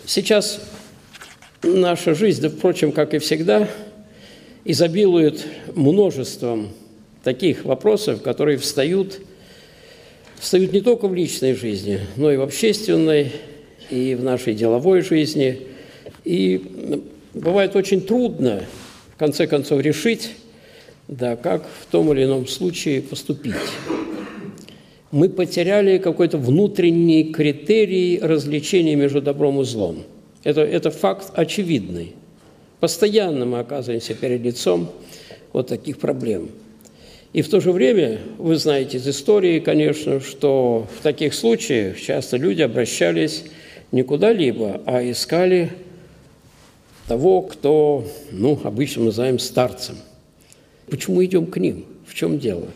Сейчас наша жизнь, да, впрочем, как и всегда, изобилует множеством таких вопросов, которые встают не только в личной жизни, но и в общественной, и в нашей деловой жизни. И бывает очень трудно, в конце концов, решить, да, как в том или ином случае поступить. Мы потеряли какой-то внутренний критерий различения между добром и злом. Это факт очевидный. Постоянно мы оказываемся перед лицом вот таких проблем. И в то же время, вы знаете из истории, конечно, что в таких случаях часто люди обращались не куда-либо, а искали того, кто, обычно называем старцем. Почему идем к ним? В чем дело?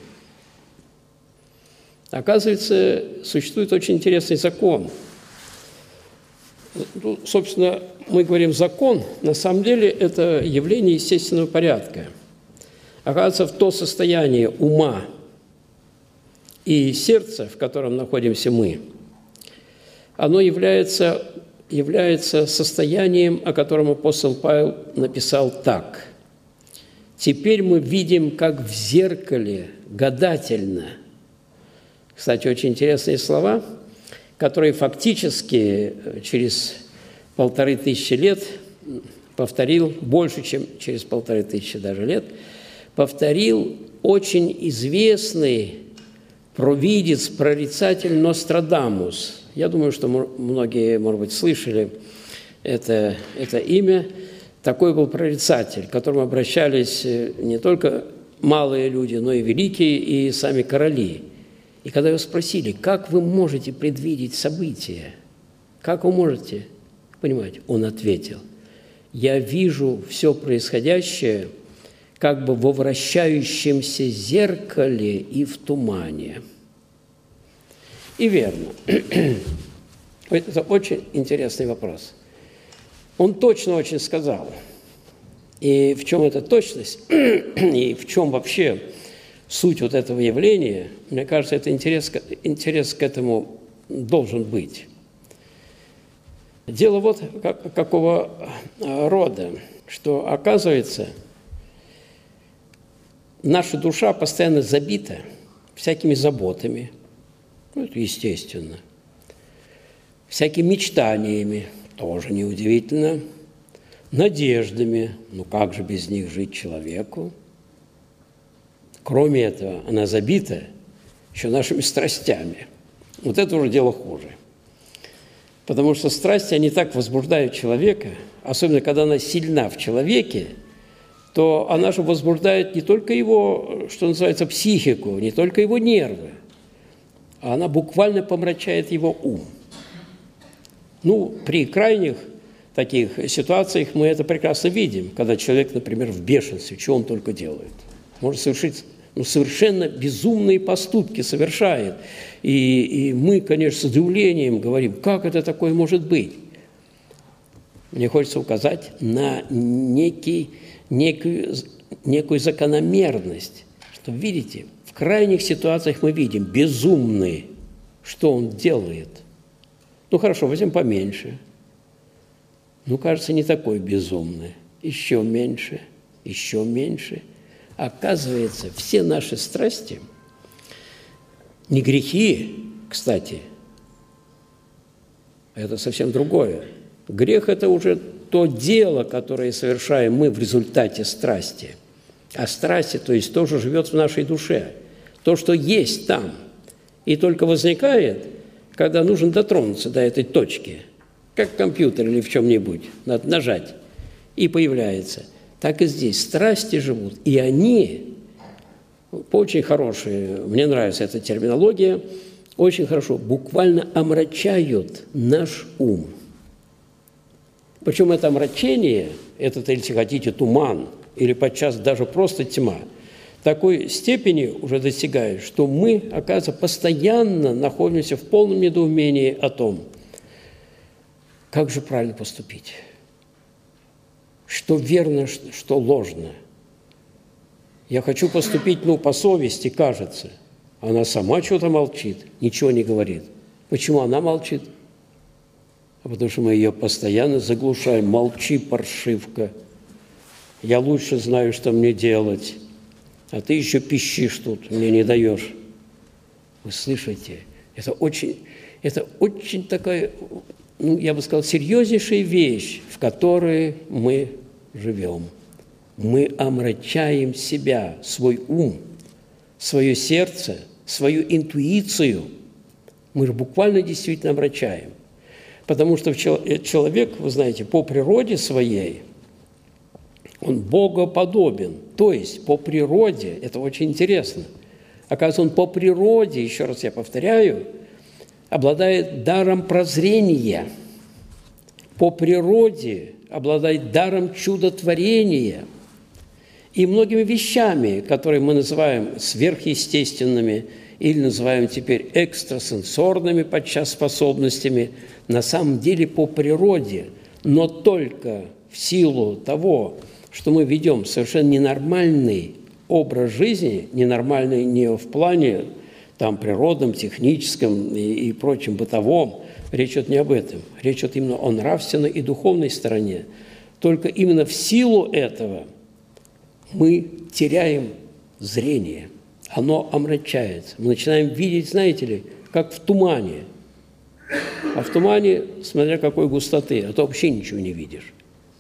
Оказывается, существует очень интересный закон. Собственно, мы говорим «закон», на самом деле это явление естественного порядка. Оказывается, в то состояние ума и сердца, в котором находимся мы, оно является состоянием, о котором апостол Павел написал так: «Теперь мы видим, как в зеркале, гадательно». Кстати, очень интересные слова, которые фактически через 1500 лет повторил, больше, чем через 1500 даже лет, повторил очень известный провидец, прорицатель Нострадамус. Я думаю, что многие, может быть, слышали это имя. Такой был прорицатель, к которому обращались не только малые люди, но и великие, и сами короли. И когда его спросили, как вы можете предвидеть события, как вы можете понимать, он ответил: я вижу все происходящее как бы во вращающемся зеркале и в тумане. И верно. Это очень интересный вопрос. Он точно очень сказал. И в чем эта точность, и в чем вообще суть вот этого явления, мне кажется, это интерес к этому должен быть. Дело вот какого рода, что, оказывается, наша душа постоянно забита всякими заботами, это естественно, всякими мечтаниями, тоже неудивительно, надеждами, как же без них жить человеку? Кроме этого, она забита еще нашими страстями. Вот это уже дело хуже. Потому что страсти, они так возбуждают человека, особенно когда она сильна в человеке, то она же возбуждает не только его, что называется, психику, не только его нервы, а она буквально помрачает его ум. При крайних таких ситуациях мы это прекрасно видим, когда человек, например, в бешенстве, что он только делает. Может совершить совершенно безумные поступки совершает. И мы, конечно, с удивлением говорим, как это такое может быть? Мне хочется указать на некую закономерность, что, видите, в крайних ситуациях мы видим безумный, что он делает. Хорошо, возьмем поменьше. Кажется, не такой безумный. Еще меньше, еще меньше. Оказывается, все наши страсти, не грехи, кстати, это совсем другое. Грех – это уже то дело, которое совершаем мы в результате страсти. А страсти, то есть тоже живет в нашей душе. То, что есть там. И только возникает, когда нужно дотронуться до этой точки, как в компьютере или в чем-нибудь, надо нажать, и появляется. Так и здесь страсти живут, и они, очень хорошие, мне нравится эта терминология, очень хорошо, буквально омрачают наш ум. Причем это омрачение, этот, если хотите, туман, или подчас даже просто тьма, такой степени уже достигает, что мы, оказывается, постоянно находимся в полном недоумении о том, как же правильно поступить. Что верно, что ложно. Я хочу поступить, по совести, кажется. Она сама что-то молчит, ничего не говорит. Почему она молчит? а потому что мы ее постоянно заглушаем. Молчи, паршивка, я лучше знаю, что мне делать, а ты еще пищишь тут, мне не даешь. Вы слышите? Это очень такая, я бы сказал, серьезнейшая вещь, в которой мы живем. Мы омрачаем себя, свой ум, свое сердце, свою интуицию. Мы же буквально действительно омрачаем. Потому что человек, вы знаете, по природе своей, он богоподобен. То есть по природе, это очень интересно, оказывается, он по природе, еще раз я повторяю, обладает даром прозрения, по природе обладает даром чудотворения и многими вещами, которые мы называем сверхъестественными или называем теперь экстрасенсорными подчас способностями, на самом деле по природе, но только в силу того, что мы ведем совершенно ненормальный образ жизни, ненормальный не в плане там, природном, техническом и прочем бытовом, речь идет не об этом, речь идет именно о нравственной и духовной стороне. Только именно в силу этого мы теряем зрение, оно омрачается. Мы начинаем видеть, знаете ли, как в тумане. А в тумане, смотря какой густоты, а то вообще ничего не видишь.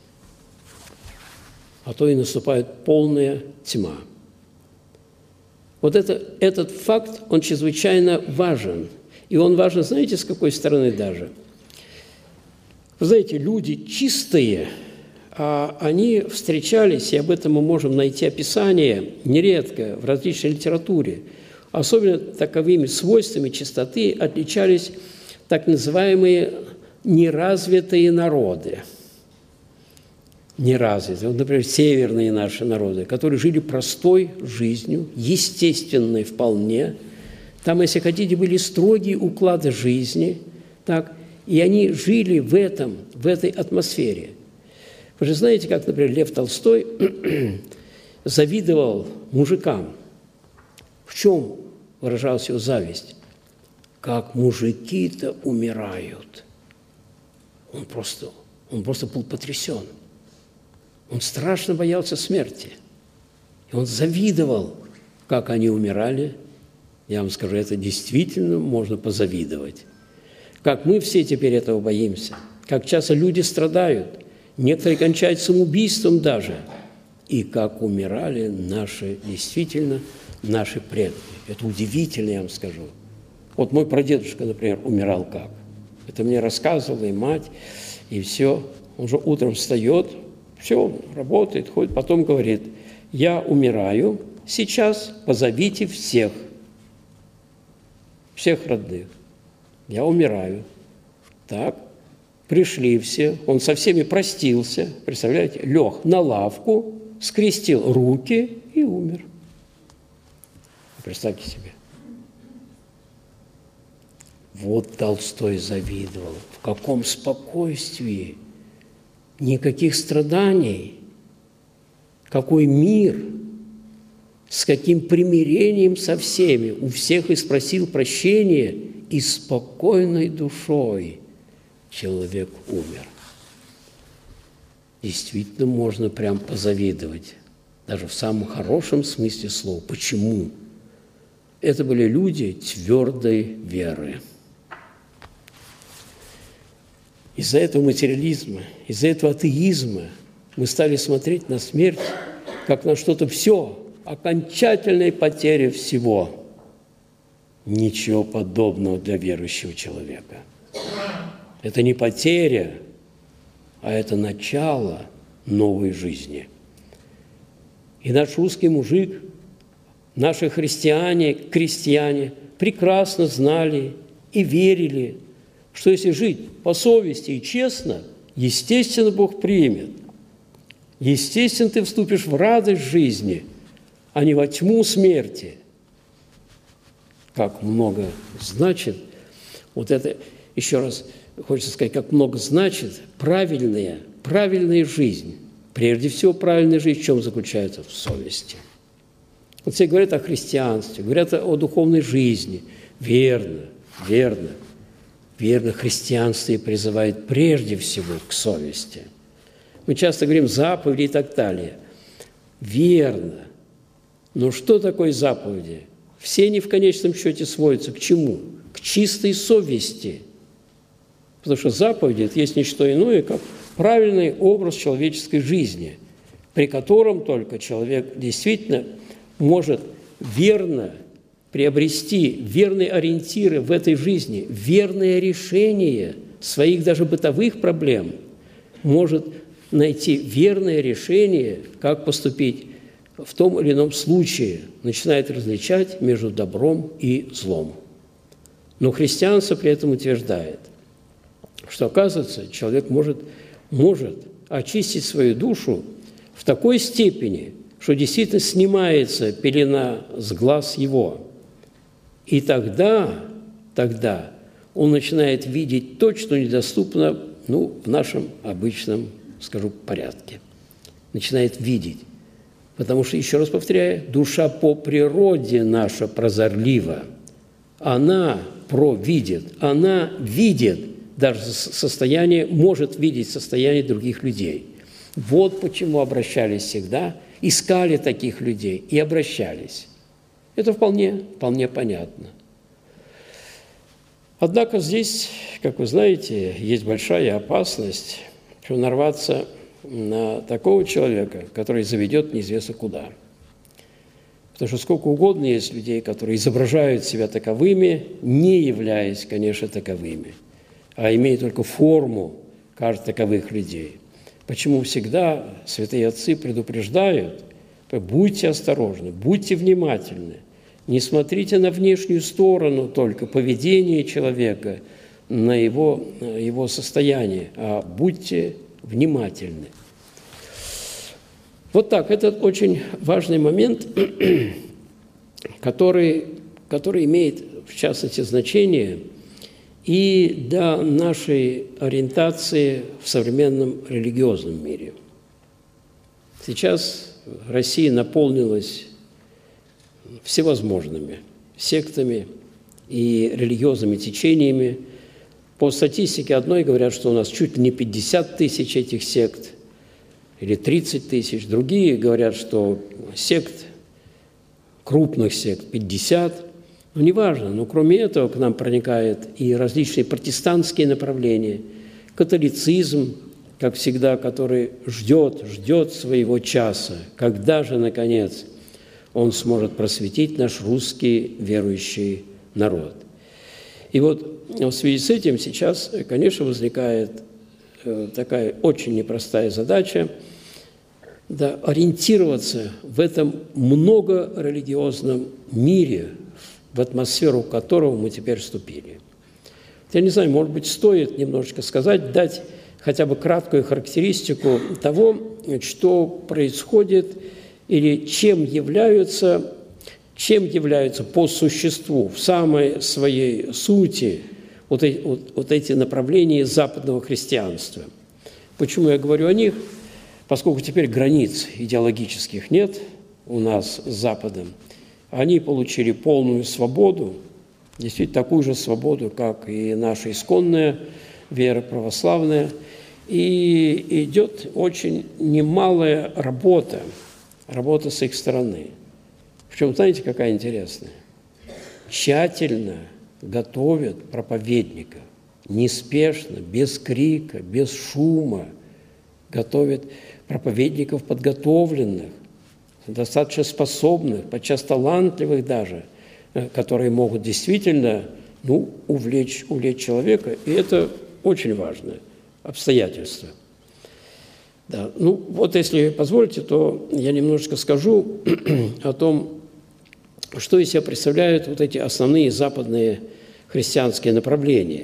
А то и наступает полная тьма. Вот этот факт, он чрезвычайно важен. И он важен, знаете, с какой стороны даже? Вы знаете, люди чистые, они встречались, и об этом мы можем найти описание нередко в различной литературе. Особенно таковыми свойствами чистоты отличались так называемые неразвитые народы. Неразвитые. Вот, например, северные наши народы, которые жили простой жизнью, естественной вполне. Там, если хотите, были строгие уклады жизни, так, и они жили в этой атмосфере. Вы же знаете, как, например, Лев Толстой завидовал мужикам. В чем выражалась его зависть? Как мужики-то умирают. Он просто был потрясен. Он страшно боялся смерти. И он завидовал, как они умирали. Я вам скажу, это действительно можно позавидовать. Как мы все теперь этого боимся. Как часто люди страдают. Некоторые кончают самоубийством даже. И как умирали наши предки. Это удивительно, я вам скажу. Вот мой прадедушка, например, умирал как? Это мне рассказывала и мать, и все. Он же утром встает, все, работает, ходит, потом говорит: я умираю, сейчас позовите всех родных. Я умираю. Так, пришли все, он со всеми простился, представляете, лег на лавку, скрестил руки и умер. Представьте себе. Вот Толстой завидовал. В каком спокойствии, никаких страданий, какой мир, с каким примирением со всеми, у всех и спросил прощения, и спокойной душой человек умер. Действительно, можно прям позавидовать, даже в самом хорошем смысле слова. Почему? Это были люди твердой веры. Из-за этого материализма, из-за этого атеизма мы стали смотреть на смерть как на что-то все, окончательной потери всего. Ничего подобного для верующего человека. Это не потеря, а это начало новой жизни. И наш русский мужик, наши христиане, крестьяне прекрасно знали и верили, что если жить по совести и честно, естественно, Бог примет. Естественно, ты вступишь в радость жизни, а не во тьму смерти. Как много значит, вот это, еще раз хочется сказать, как много значит правильная жизнь. Прежде всего, правильная жизнь в чем заключается? В совести. Вот все говорят о христианстве, говорят о духовной жизни. Верно. Верно, христианство и призывает прежде всего к совести. Мы часто говорим заповеди и так далее. Верно. Но что такое заповеди? Все они в конечном счете сводятся к чему? К чистой совести. Потому что заповеди – это есть не что иное, как правильный образ человеческой жизни, при котором только человек действительно может верно приобрести верные ориентиры в этой жизни, верное решение своих даже бытовых проблем, может найти верное решение, как поступить в том или ином случае, начинает различать между добром и злом. Но христианство при этом утверждает, что, оказывается, человек может очистить свою душу в такой степени, что действительно снимается пелена с глаз его. И тогда он начинает видеть то, что недоступно в нашем обычном, порядке. Начинает видеть. Потому что, еще раз повторяю, душа по природе наша прозорлива. Она провидит, она видит даже состояние, может видеть состояние других людей. Вот почему обращались всегда, искали таких людей и обращались. Это вполне понятно. Однако здесь, как вы знаете, есть большая опасность, что нарваться на такого человека, который заведет неизвестно куда. Потому что сколько угодно есть людей, которые изображают себя таковыми, не являясь, конечно, таковыми, а имея только форму, кажется, таковых людей. Почему всегда святые отцы предупреждают: будьте осторожны, будьте внимательны, не смотрите на внешнюю сторону только поведения человека, на его состояние, а будьте внимательны. Вот так, это очень важный момент, который имеет, в частности, значение и для нашей ориентации в современном религиозном мире. Сейчас Россия наполнилась всевозможными сектами и религиозными течениями. По статистике одной говорят, что у нас чуть ли не 50 тысяч этих сект или 30 тысяч. Другие говорят, что сект, крупных сект 50. Но неважно, но кроме этого к нам проникают и различные протестантские направления, католицизм, как всегда, который ждет своего часа, когда же, наконец, он сможет просветить наш русский верующий народ. И вот в связи с этим сейчас, конечно, возникает такая очень непростая задача ориентироваться в этом многорелигиозном мире, в атмосферу которого мы теперь вступили. Я не знаю, может быть, стоит немножечко сказать, дать хотя бы краткую характеристику того, что происходит или чем являются по существу, в самой своей сути вот эти направления западного христианства. Почему я говорю о них? Поскольку теперь границ идеологических нет у нас с Западом, они получили полную свободу, действительно такую же свободу, как и наша исконная вера православная, и идет очень немалая работа с их стороны. Причем, знаете, какая интересная? Тщательно готовят проповедников, неспешно, без крика, без шума, готовят проповедников подготовленных, достаточно способных, подчас талантливых даже, которые могут действительно увлечь человека, и это очень важное обстоятельство. Да. Вот если позволите, то я немножечко скажу о том, что из себя представляют вот эти основные западные христианские направления.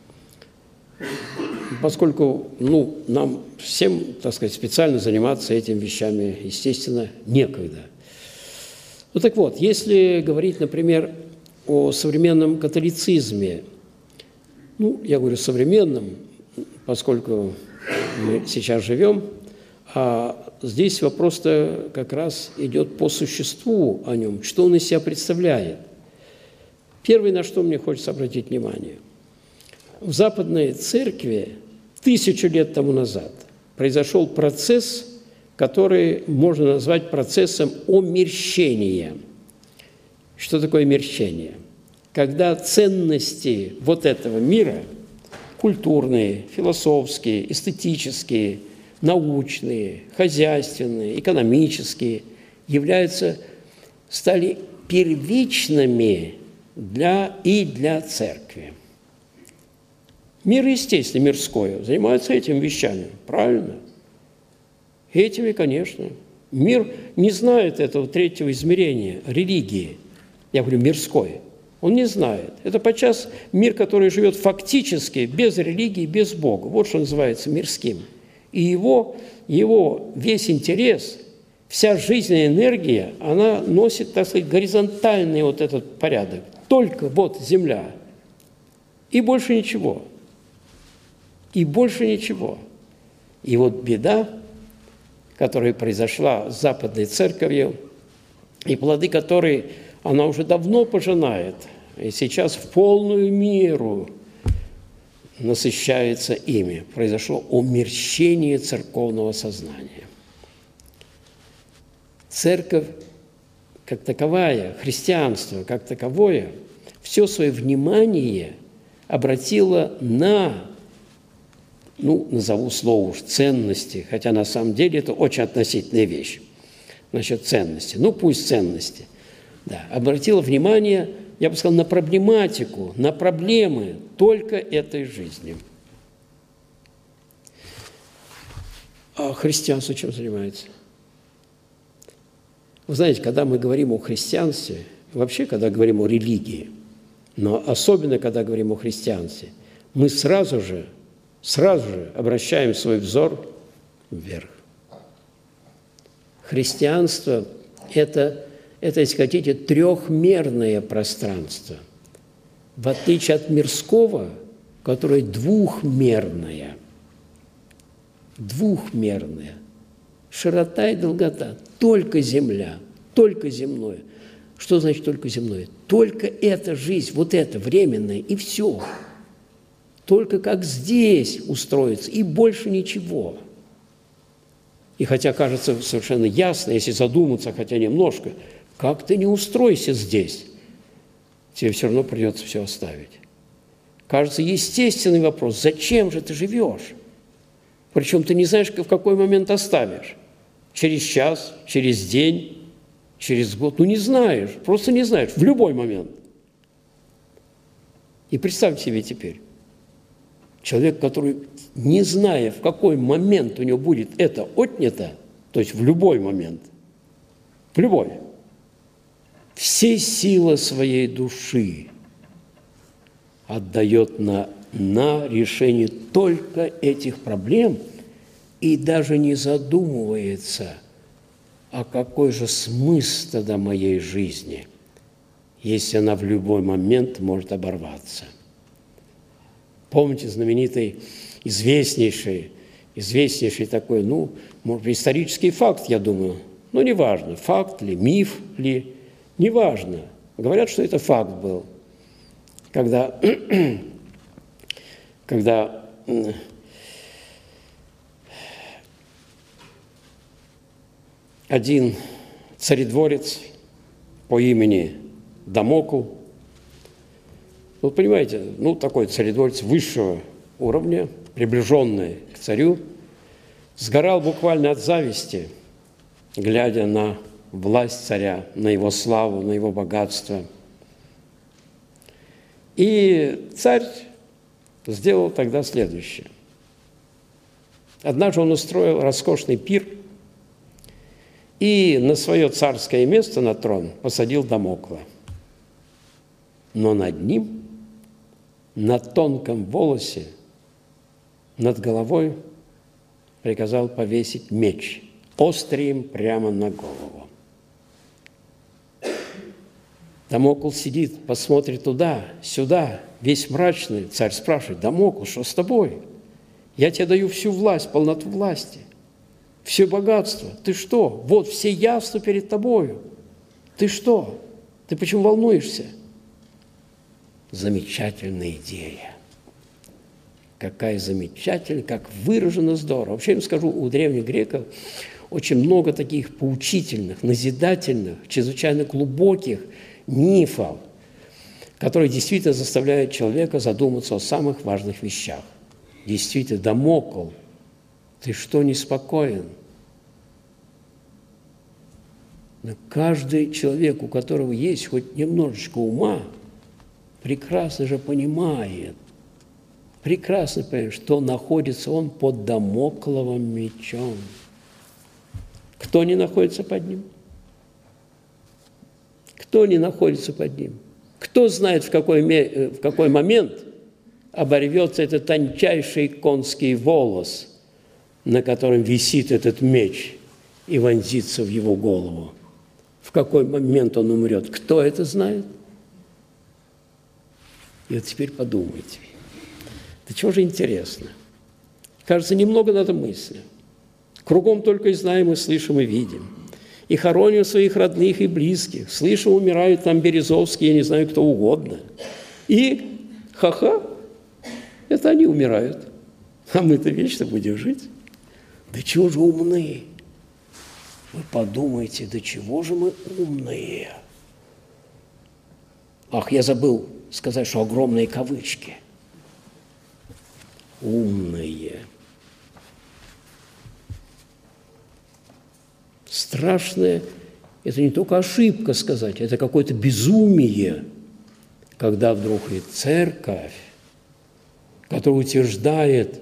Поскольку нам всем, специально заниматься этими вещами, естественно, некогда. Так вот, если говорить, например, о современном католицизме, я говорю современном, поскольку мы сейчас живем, а здесь вопрос-то как раз идет по существу о нем, что он из себя представляет. Первое, на что мне хочется обратить внимание. в Западной Церкви 1000 лет тому назад произошел процесс, который можно назвать процессом омерщения. Что такое омерщение? Когда ценности вот этого мира, культурные, философские, эстетические, научные, хозяйственные, экономические, стали первичными для церкви. Мир, естественно, мирское, занимается этими вещами, правильно? Этими, конечно. Мир не знает этого третьего измерения, религии. Я говорю, мирской. Он не знает. Это подчас мир, который живет фактически, без религии, без Бога. Вот что называется мирским. И его весь интерес, вся жизненная энергия, она носит, так сказать, горизонтальный вот этот порядок. Только вот земля. И больше ничего. И больше ничего. И вот беда, которая произошла с Западной Церковью, и плоды которой она уже давно пожинает, и сейчас в полную меру насыщается ими. Произошло умерщение церковного сознания. Церковь как таковая, христианство как таковое, все свое внимание обратило на, назову слово уж, ценности, хотя на самом деле это очень относительная вещь, насчет ценности. Пусть ценности. Да, обратило внимание, я бы сказал, на проблематику, на проблемы только этой жизни. А христианство чем занимается? Вы знаете, когда мы говорим о христианстве, вообще, когда говорим о религии, но особенно, когда говорим о христианстве, мы сразу же обращаем свой взор вверх. Христианство – это, если хотите, трехмерное пространство, в отличие от мирского, которое двухмерное. Двухмерное. Широта и долгота. Только земля, только земное. Что значит только земное? Только эта жизнь, вот это временное, и все. Только как здесь устроиться, и больше ничего. И хотя кажется совершенно ясно, если задуматься хотя немножко, как ты не устройся здесь, тебе все равно придется все оставить. Кажется естественный вопрос, зачем же ты живешь? Причем ты не знаешь, в какой момент оставишь. Через час, через день, через год. Не знаешь, просто не знаешь, в любой момент. И представьте себе теперь, человек, который, не зная, в какой момент у него будет это отнято, то есть в любой момент, в любой, все силы своей души отдает на решение только этих проблем и даже не задумывается, а какой же смысл тогда моей жизни, если она в любой момент может оборваться. Помните знаменитый, известнейший такой, может быть, исторический факт, я думаю, неважно, факт ли, миф ли, неважно. Говорят, что это факт был, когда один царедворец по имени Дамокл, понимаете, такой царедворец высшего уровня, приближенный к царю, сгорал буквально от зависти, глядя на власть царя, на его славу, на его богатство. И царь сделал тогда следующее. Однажды он устроил роскошный пир и на свое царское место, на трон, посадил Дамокла. Но над ним, на тонком волосе, над головой приказал повесить меч острием прямо на голову. Дамокл сидит, посмотрит туда, сюда, весь мрачный. Царь спрашивает: Дамокл, что с тобой? Я тебе даю всю власть, полноту власти, все богатство. Ты что? Вот все явства перед тобою. Ты что? Ты почему волнуешься? Замечательная идея. Какая замечательная, как выражено здорово. Вообще, я вам скажу, у древних греков очень много таких поучительных, назидательных, чрезвычайно глубоких мифов, которые действительно заставляют человека задуматься о самых важных вещах. Действительно, Дамокл, ты что, неспокоен? Но каждый человек, у которого есть хоть немножечко ума, прекрасно же понимает, что находится он под Дамокловым мечом. Кто не находится под ним? Кто не находится под ним? Кто знает, в какой момент оборвется этот тончайший конский волос, на котором висит этот меч, и вонзится в его голову? В какой момент он умрет? Кто это знает? И вот теперь подумайте. Да чего же интересно? Кажется, немного надо мысли. Кругом только и знаем, и слышим, и видим. И хороним своих родных и близких. Слышим, умирают там Березовские, я не знаю, кто угодно. И ха-ха, это они умирают. А мы-то вечно будем жить. Да чего же умные? Вы подумайте, да чего же мы умные? Ах, я забыл сказать, что огромные кавычки. Умные. Страшное – это не только ошибка сказать, это какое-то безумие, когда вдруг и церковь, которая утверждает,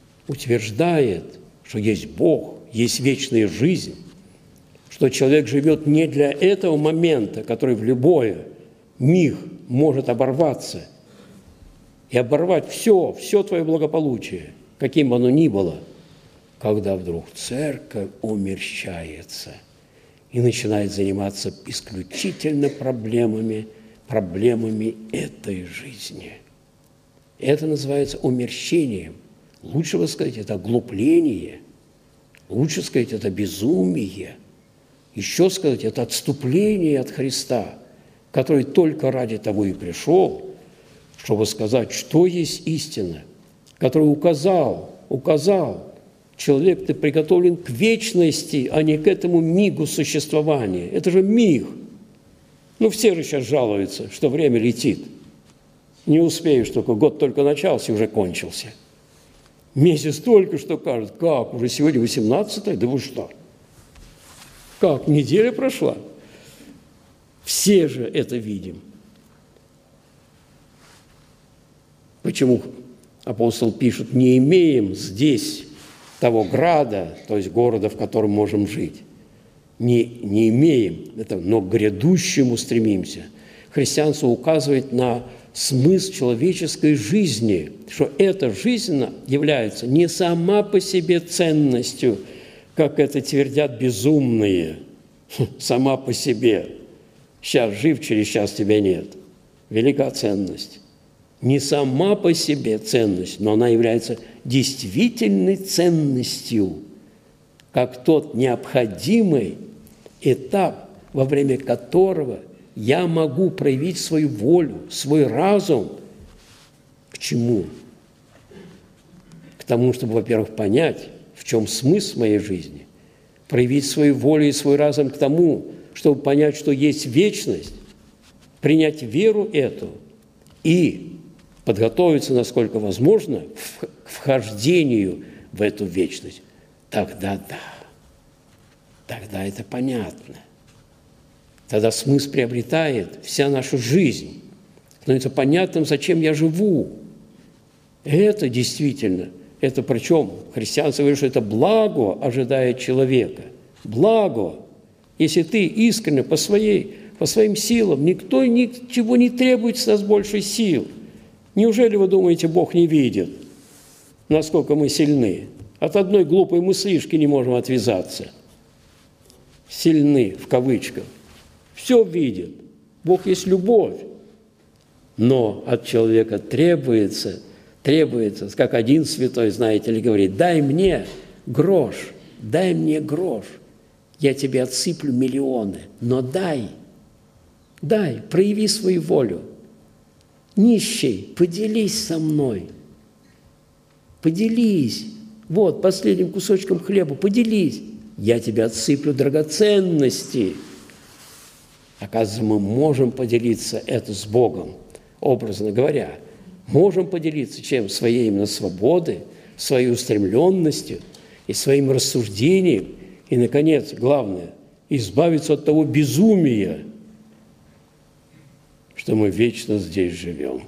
что есть Бог, есть вечная жизнь, что человек живет не для этого момента, который в любой миг может оборваться, и оборвать все твое благополучие, каким бы оно ни было, когда вдруг церковь умерщается и начинает заниматься исключительно проблемами этой жизни. Это называется умерщением. Лучше бы сказать, это оглупление. Лучше сказать, это безумие. Еще сказать, это отступление от Христа, который только ради того и пришел, чтобы сказать, что есть истина, который указал, человек, ты приготовлен к вечности, а не к этому мигу существования. Это же миг. Ну, все же сейчас жалуются, что время летит. Не успеешь, только год только начался и уже кончился. Месяц только что кажется. Как? Уже сегодня 18-е? Да вы что? Как? Неделя прошла? Все же это видим. Почему апостол пишет, не имеем здесь того града, то есть города, в котором можем жить. Не имеем этого, но к грядущему стремимся. Христианство указывает на смысл человеческой жизни, что эта жизнь является не сама по себе ценностью, как это твердят безумные, сама по себе. Сейчас жив, через час тебя нет. Велика ценность. Не сама по себе ценность, но она является действительной ценностью, как тот необходимый этап, во время которого я могу проявить свою волю, свой разум. К чему? К тому, чтобы, во-первых, понять, в чем смысл моей жизни, проявить свою волю и свой разум к тому, чтобы понять, что есть вечность, принять веру эту и подготовиться, насколько возможно, к вхождению в эту вечность. Тогда да, тогда это понятно. Тогда смысл приобретает вся наша жизнь. Становится понятным, зачем я живу. Это действительно, это причем христианство говорит, что это благо ожидает человека. Благо. Если ты искренне по своим силам, никто ничего не требует с нас больше сил. Неужели вы думаете, Бог не видит, насколько мы сильны? От одной глупой мыслишки не можем отвязаться. Сильны, в кавычках. Все видит. Бог есть любовь. Но от человека требуется, как один святой, знаете ли, говорит, дай мне грош, я тебе отсыплю миллионы, но дай, прояви свою волю. Нищий, поделись со мной. Поделись. Вот, последним кусочком хлеба поделись. Я тебе отсыплю драгоценности. Оказывается, мы можем поделиться это с Богом, образно говоря. Можем поделиться чем? Своей именно свободой, своей устремленностью и своим рассуждением. И, наконец, главное, избавиться от того безумия, что мы вечно здесь живем.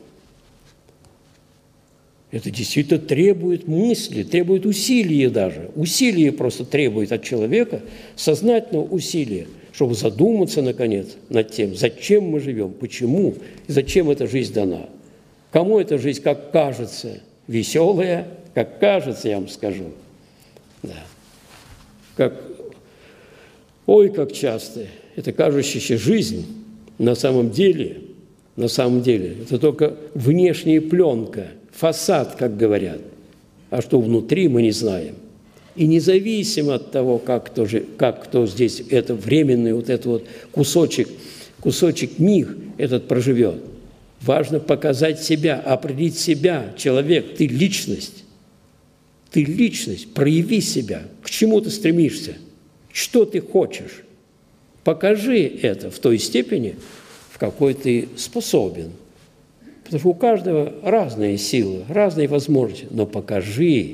Это действительно требует мысли, требует усилия даже. Усилие просто требует от человека, сознательного усилия, чтобы задуматься, наконец, над тем, зачем мы живем, почему и зачем эта жизнь дана. Кому эта жизнь, как кажется, веселая, как кажется, я вам скажу. Да. Как часто эта кажущаяся жизнь на самом деле, это только внешняя пленка, фасад, как говорят, а что внутри, мы не знаем. И независимо от того, как кто здесь, это временный вот этот вот кусочек миг этот проживет, важно показать себя, определить себя, человек, ты личность, прояви себя, к чему ты стремишься, что ты хочешь. Покажи это в той степени, в какой ты способен. Потому что у каждого разные силы, разные возможности. Но покажи.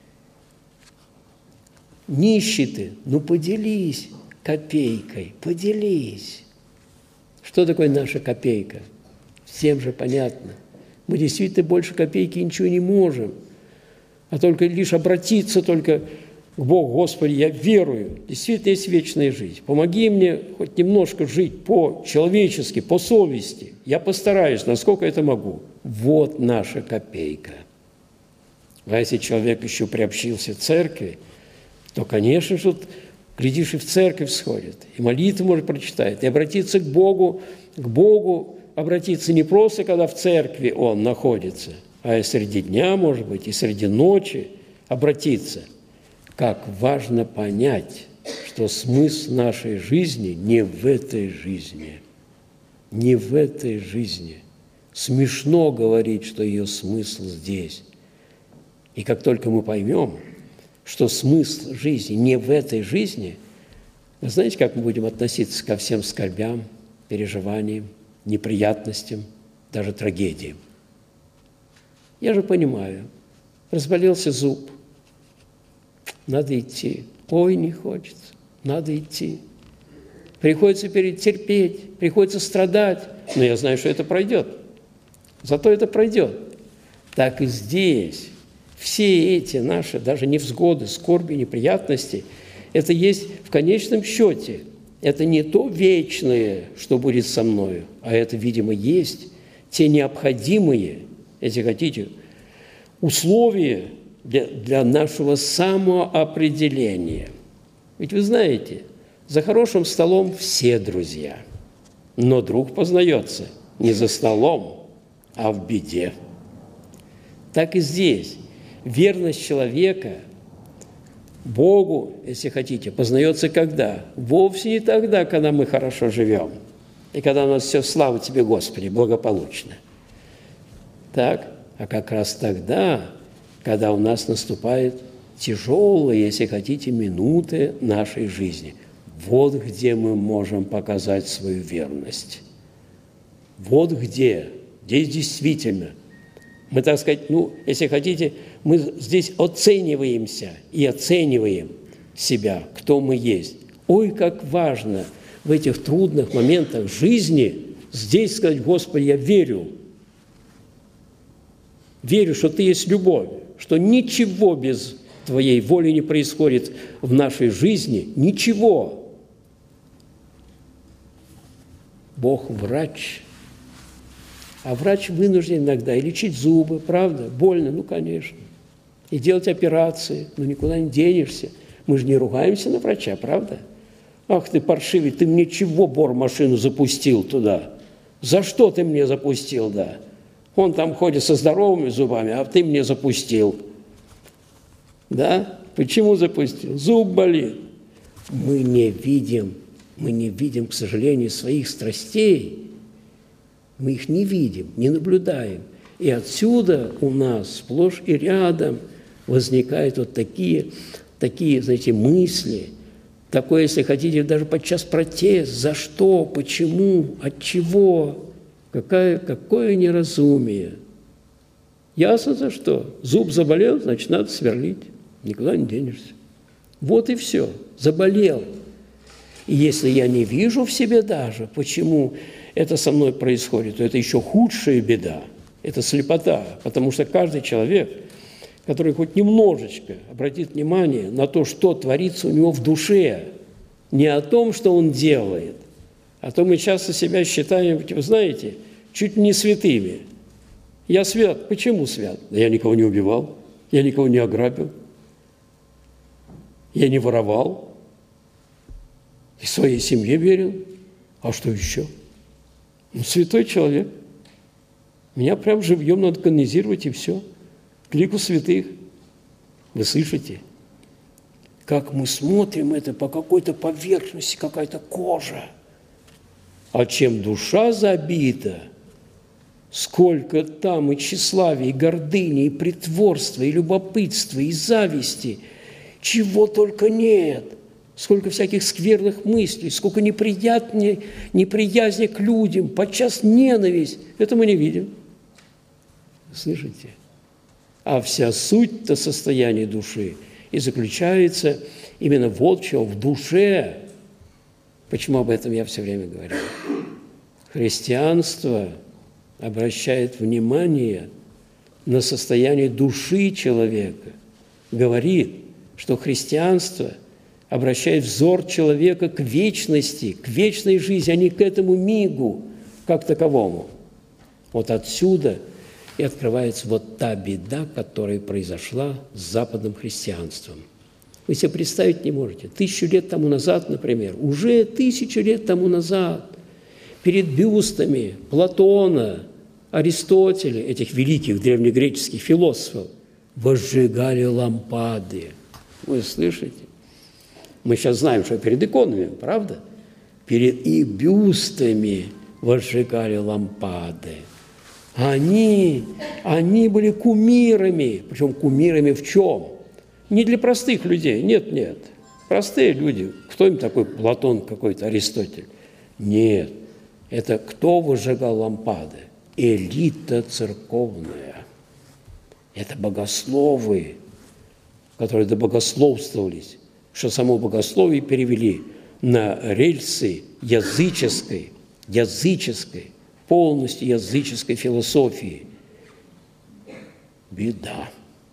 Нищий ты, поделись копейкой, поделись. Что такое наша копейка? Всем же понятно. Мы действительно больше копейки ничего не можем, а только лишь обратиться только к Богу. Господи, я верую, действительно есть вечная жизнь. Помоги мне хоть немножко жить по-человечески, по совести. Я постараюсь, насколько это могу. Вот наша копейка. А если человек еще приобщился к церкви, то, конечно же, глядишь, и в церковь сходит, и молитву может прочитать, и обратиться к Богу обратиться не просто, когда в церкви он находится, а и среди дня, может быть, и среди ночи обратиться. Как важно понять, что смысл нашей жизни не в этой жизни. Не в этой жизни. Смешно говорить, что ее смысл здесь. И как только мы поймем, что смысл жизни не в этой жизни, вы знаете, как мы будем относиться ко всем скорбям, переживаниям, неприятностям, даже трагедиям. Я же понимаю, разболелся зуб, надо идти. Ой, не хочется, надо идти. Приходится терпеть, приходится страдать, но я знаю, что это пройдет. Зато это пройдет. Так и здесь. Все эти наши, даже невзгоды, скорби, неприятности, это есть в конечном счете. Это не то вечное, что будет со мною, а это, видимо, есть те необходимые, если хотите, условия для нашего самоопределения. Ведь вы знаете, за хорошим столом все друзья, но друг познается не за столом, а в беде. Так и здесь. Верность человека Богу, если хотите, познается когда? Вовсе не тогда, когда мы хорошо живем, и когда у нас все, слава Тебе, Господи, благополучно. Так, а как раз тогда, когда у нас наступают тяжелые, если хотите, минуты нашей жизни. Вот где мы можем показать свою верность. Вот где. Здесь действительно. Мы, так сказать, если хотите, мы здесь оцениваемся и оцениваем себя, кто мы есть. Ой, как важно в этих трудных моментах жизни здесь сказать: Господи, я верю. Верю, что Ты есть любовь, что ничего без Твоей воли не происходит в нашей жизни. Ничего. Бог – врач. А врач вынужден иногда и лечить зубы, правда? Больно, конечно. И делать операции, никуда не денешься. Мы же не ругаемся на врача, правда? Ах ты паршивый, ты мне чего бормашину запустил туда? За что ты мне запустил, да? Он там ходит со здоровыми зубами, а ты мне запустил. Да? Почему запустил? Зуб болит. Мы не видим, к сожалению, своих страстей. Мы их не видим, не наблюдаем. И отсюда у нас сплошь и рядом возникают вот такие, знаете, мысли, такое, если хотите, даже подчас протест. За что? Почему? От чего? Какое неразумие. Ясно за что? Зуб заболел, значит, надо сверлить. Никуда не денешься. Вот и все. Заболел. И если я не вижу в себе даже, почему это со мной происходит, то это еще худшая беда. Это слепота. Потому что каждый человек, который хоть немножечко обратит внимание на то, что творится у него в душе, не о том, что он делает, а то мы часто себя считаем, вы знаете, чуть не святыми. Я свят. Почему свят? Я никого не убивал, я никого не ограбил, я не воровал, и своей семье верил. А что еще? Святой человек. Меня прям живьем надо канонизировать, и все. К лику святых. Вы слышите? Как мы смотрим это по какой-то поверхности, какая-то кожа. А чем душа забита, сколько там и тщеславия, и гордыни, и притворства, и любопытства, и зависти, чего только нет. Сколько всяких скверных мыслей, сколько неприязни к людям, подчас ненависть. Это мы не видим. Слышите? А вся суть-то состояния души и заключается именно вот в чем, в душе. Почему об этом я все время говорю? Христианство обращает внимание на состояние души человека, говорит, что христианство обращает взор человека к вечности, к вечной жизни, а не к этому мигу как таковому. Вот отсюда и открывается вот та беда, которая произошла с западным христианством. Вы себе представить не можете. 1000 лет тому назад, например, уже 1000 лет тому назад, перед бюстами Платона, Аристотеля, этих великих древнегреческих философов, возжигали лампады. Вы слышите? Мы сейчас знаем, что перед иконами, правда? Перед их бюстами возжигали лампады. Они были кумирами. Причем кумирами в чем? Не для простых людей. Нет. Простые люди. Кто им такой Платон какой-то, Аристотель? Нет. Это кто возжигал лампады? Элита церковная. Это богословы, которые добогословствовались, что само богословие перевели на рельсы языческой, полностью языческой философии. Беда.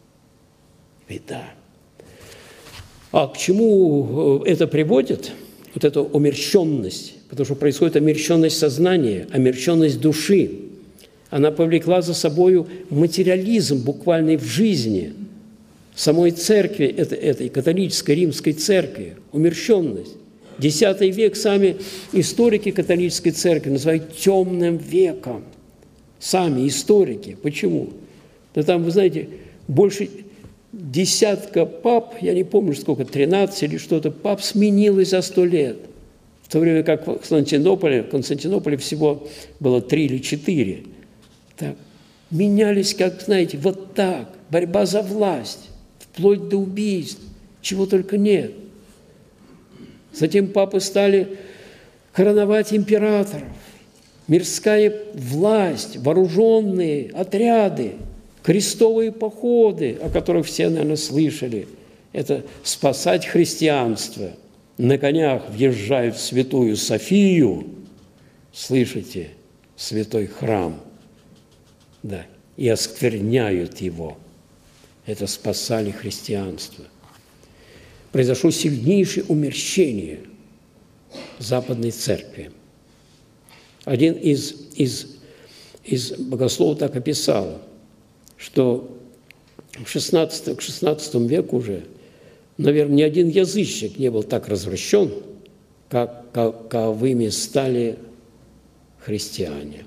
А к чему это приводит? Вот эта омерщенность, потому что происходит омерщенность сознания, омерщенность души. Она повлекла за собою материализм буквальный в жизни самой церкви, этой католической римской церкви, умерщенность. X век сами историки католической церкви называют темным веком. Сами историки. Почему? Да там, вы знаете, больше десятка пап, я не помню, сколько, 13 или что-то, пап сменилось за 100 лет. В то время как в Константинополе всего было 3 или 4. Так. Менялись, как, знаете, вот так. Борьба за власть, вплоть до убийств, чего только нет. Затем папы стали короновать императоров. Мирская власть, вооруженные отряды, крестовые походы, о которых все, наверное, слышали. Это спасать христианство. На конях въезжают в Святую Софию, слышите, святой храм, да, и оскверняют его. Это спасали христианство. Произошло сильнейшее умерщение Западной Церкви. Один из богословов так описал, что к XVI веку уже, наверное, ни один язычник не был так развращен, каковыми стали христиане.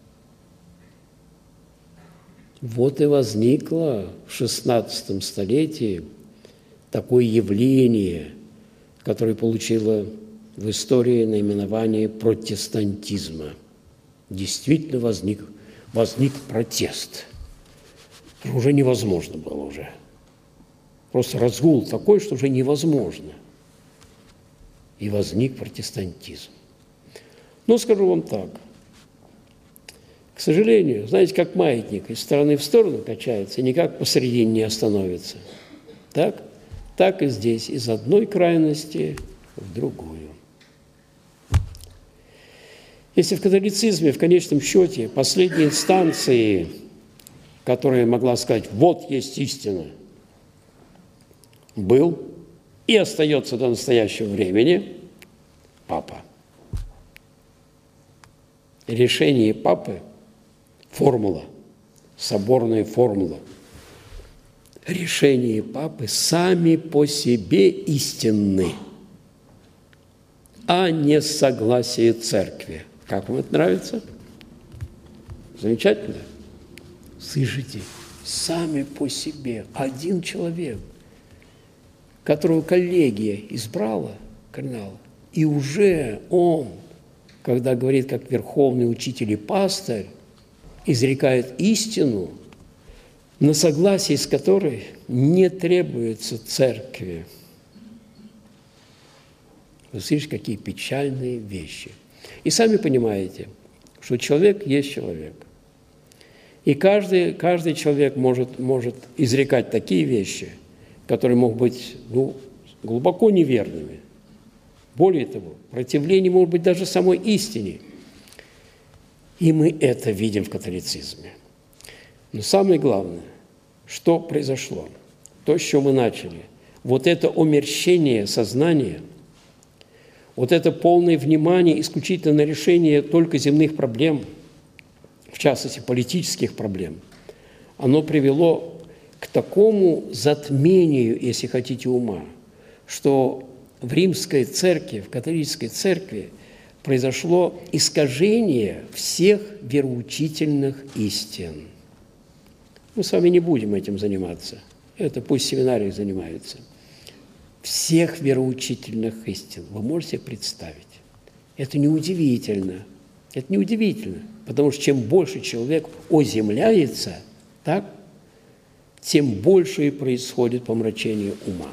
Вот и возникло в XVI столетии такое явление, которое получило в истории наименование протестантизма. Действительно возник протест. Уже невозможно было уже. Просто разгул такой, что уже невозможно. И возник протестантизм. Но скажу вам так. К сожалению, знаете, как маятник из стороны в сторону качается и никак посередине не остановится. Так и здесь, из одной крайности в другую. Если в католицизме, в конечном счете, последней инстанции, которая могла сказать, вот есть истина, был и остается до настоящего времени Папа. Решение Папы – формула, соборная формула. Решения Папы сами по себе истинны, а не согласие Церкви. Как вам это нравится? Замечательно? Слышите, сами по себе один человек, которого коллегия избрала, кардинала, и уже он, когда говорит как верховный учитель и пастырь, изрекает истину, на согласие с которой не требуется Церкви. Вы слышите, какие печальные вещи. И сами понимаете, что человек есть человек. И каждый человек может изрекать такие вещи, которые могут быть глубоко неверными. Более того, противление может быть даже самой истине. И мы это видим в католицизме. Но самое главное, что произошло, то, с чего мы начали, вот это омерщение сознания, вот это полное внимание исключительно на решение только земных проблем, в частности, политических проблем, оно привело к такому затмению, если хотите, ума, что в римской церкви, в католической церкви произошло искажение всех вероучительных истин. Мы с вами не будем этим заниматься. Это пусть семинарии занимаются. Всех вероучительных истин. Вы можете представить? Это неудивительно. Это неудивительно, потому что чем больше человек оземляется, тем больше и происходит помрачение ума.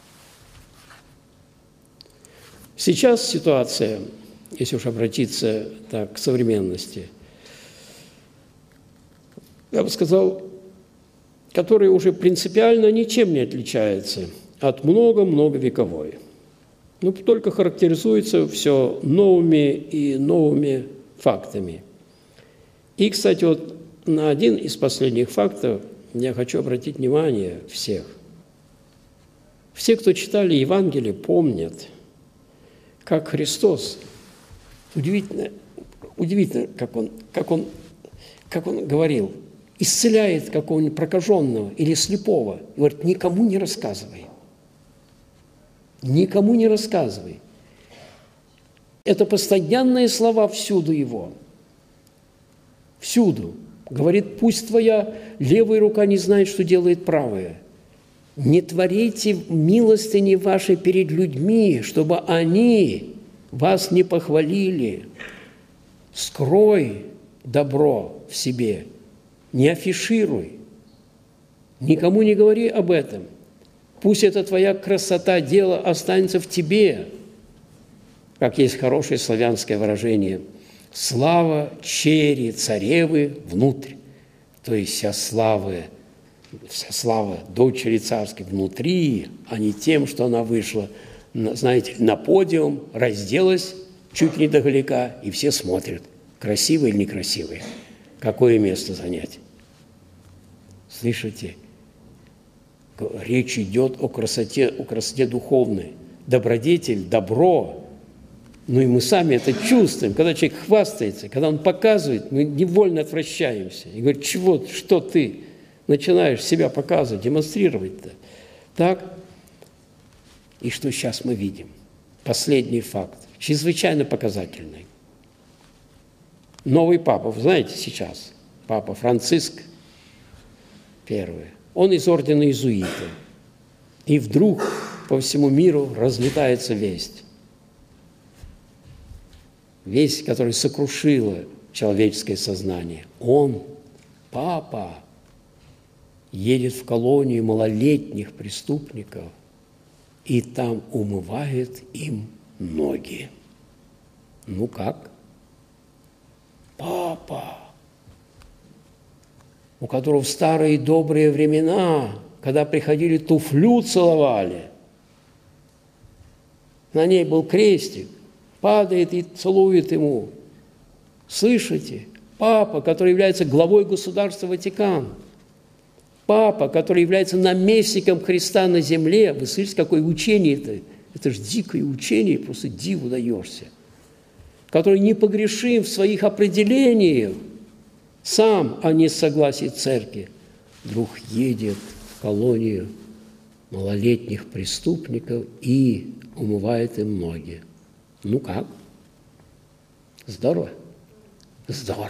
Сейчас ситуация, если уж обратиться к современности, я бы сказал, которая уже принципиально ничем не отличается от много-многовековой. Но только характеризуется все новыми и новыми фактами. И, кстати, вот на один из последних фактов я хочу обратить внимание всех. Все, кто читали Евангелие, помнят, как Христос, удивительно, как он говорил, исцеляет какого-нибудь прокаженного или слепого, и говорит, никому не рассказывай. Никому не рассказывай. Это постоянные слова всюду его. Всюду. Говорит, пусть твоя левая рука не знает, что делает правая. Не творите милостыни вашей перед людьми, чтобы они вас не похвалили. Скрой добро в себе, не афишируй, никому не говори об этом. Пусть эта твоя красота дела останется в тебе, как есть хорошее славянское выражение «слава чери царевы внутрь», то есть вся слава дочери царской внутри, а не тем, что она вышла, знаете, на подиум, разделась чуть не доголека, и все смотрят, красивый или некрасивый, какое место занять. Слышите? Речь идет о красоте духовной. Добродетель, добро. Ну и мы сами это чувствуем. Когда человек хвастается, когда он показывает, мы невольно отвращаемся. И говорит, что ты начинаешь себя показывать, демонстрировать-то? Так? И что сейчас мы видим? Последний факт, чрезвычайно показательный. Новый папа, вы знаете сейчас, папа Франциск I, он из ордена иезуитов. И вдруг по всему миру разлетается весть. Весть, которая сокрушила человеческое сознание. Он, папа, едет в колонию малолетних преступников и там умывает им ноги. Ну как? Папа, у которого в старые добрые времена, когда приходили, туфлю целовали, на ней был крестик, падает и целует ему. Слышите? Папа, который является главой государства Ватикан, папа, который является наместником Христа на земле. Вы слышите, какое учение это? Это же дикое учение, просто диву даешься. Который непогрешим в своих определениях, сам, а не с согласия церкви, вдруг едет в колонию малолетних преступников и умывает им ноги. Ну как? Здорово? Здорово.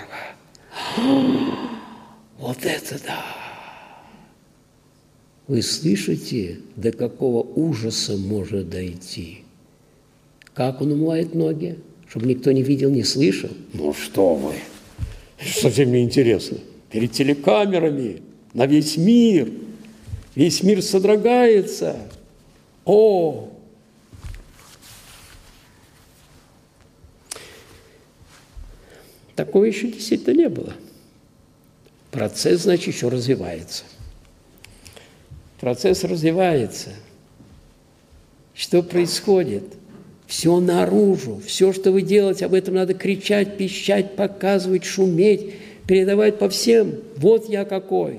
Вот это да! Вы слышите, до какого ужаса может дойти? Как он умывает ноги? Чтобы никто не видел, не слышал? Ну что вы! Совсем неинтересно. Перед телекамерами, на весь мир содрогается. О! Такого еще действительно не было. Процесс, значит, еще развивается. Процесс развивается. Что происходит? Все наружу, все, что вы делаете, об этом надо кричать, пищать, показывать, шуметь, передавать по всем. Вот я какой.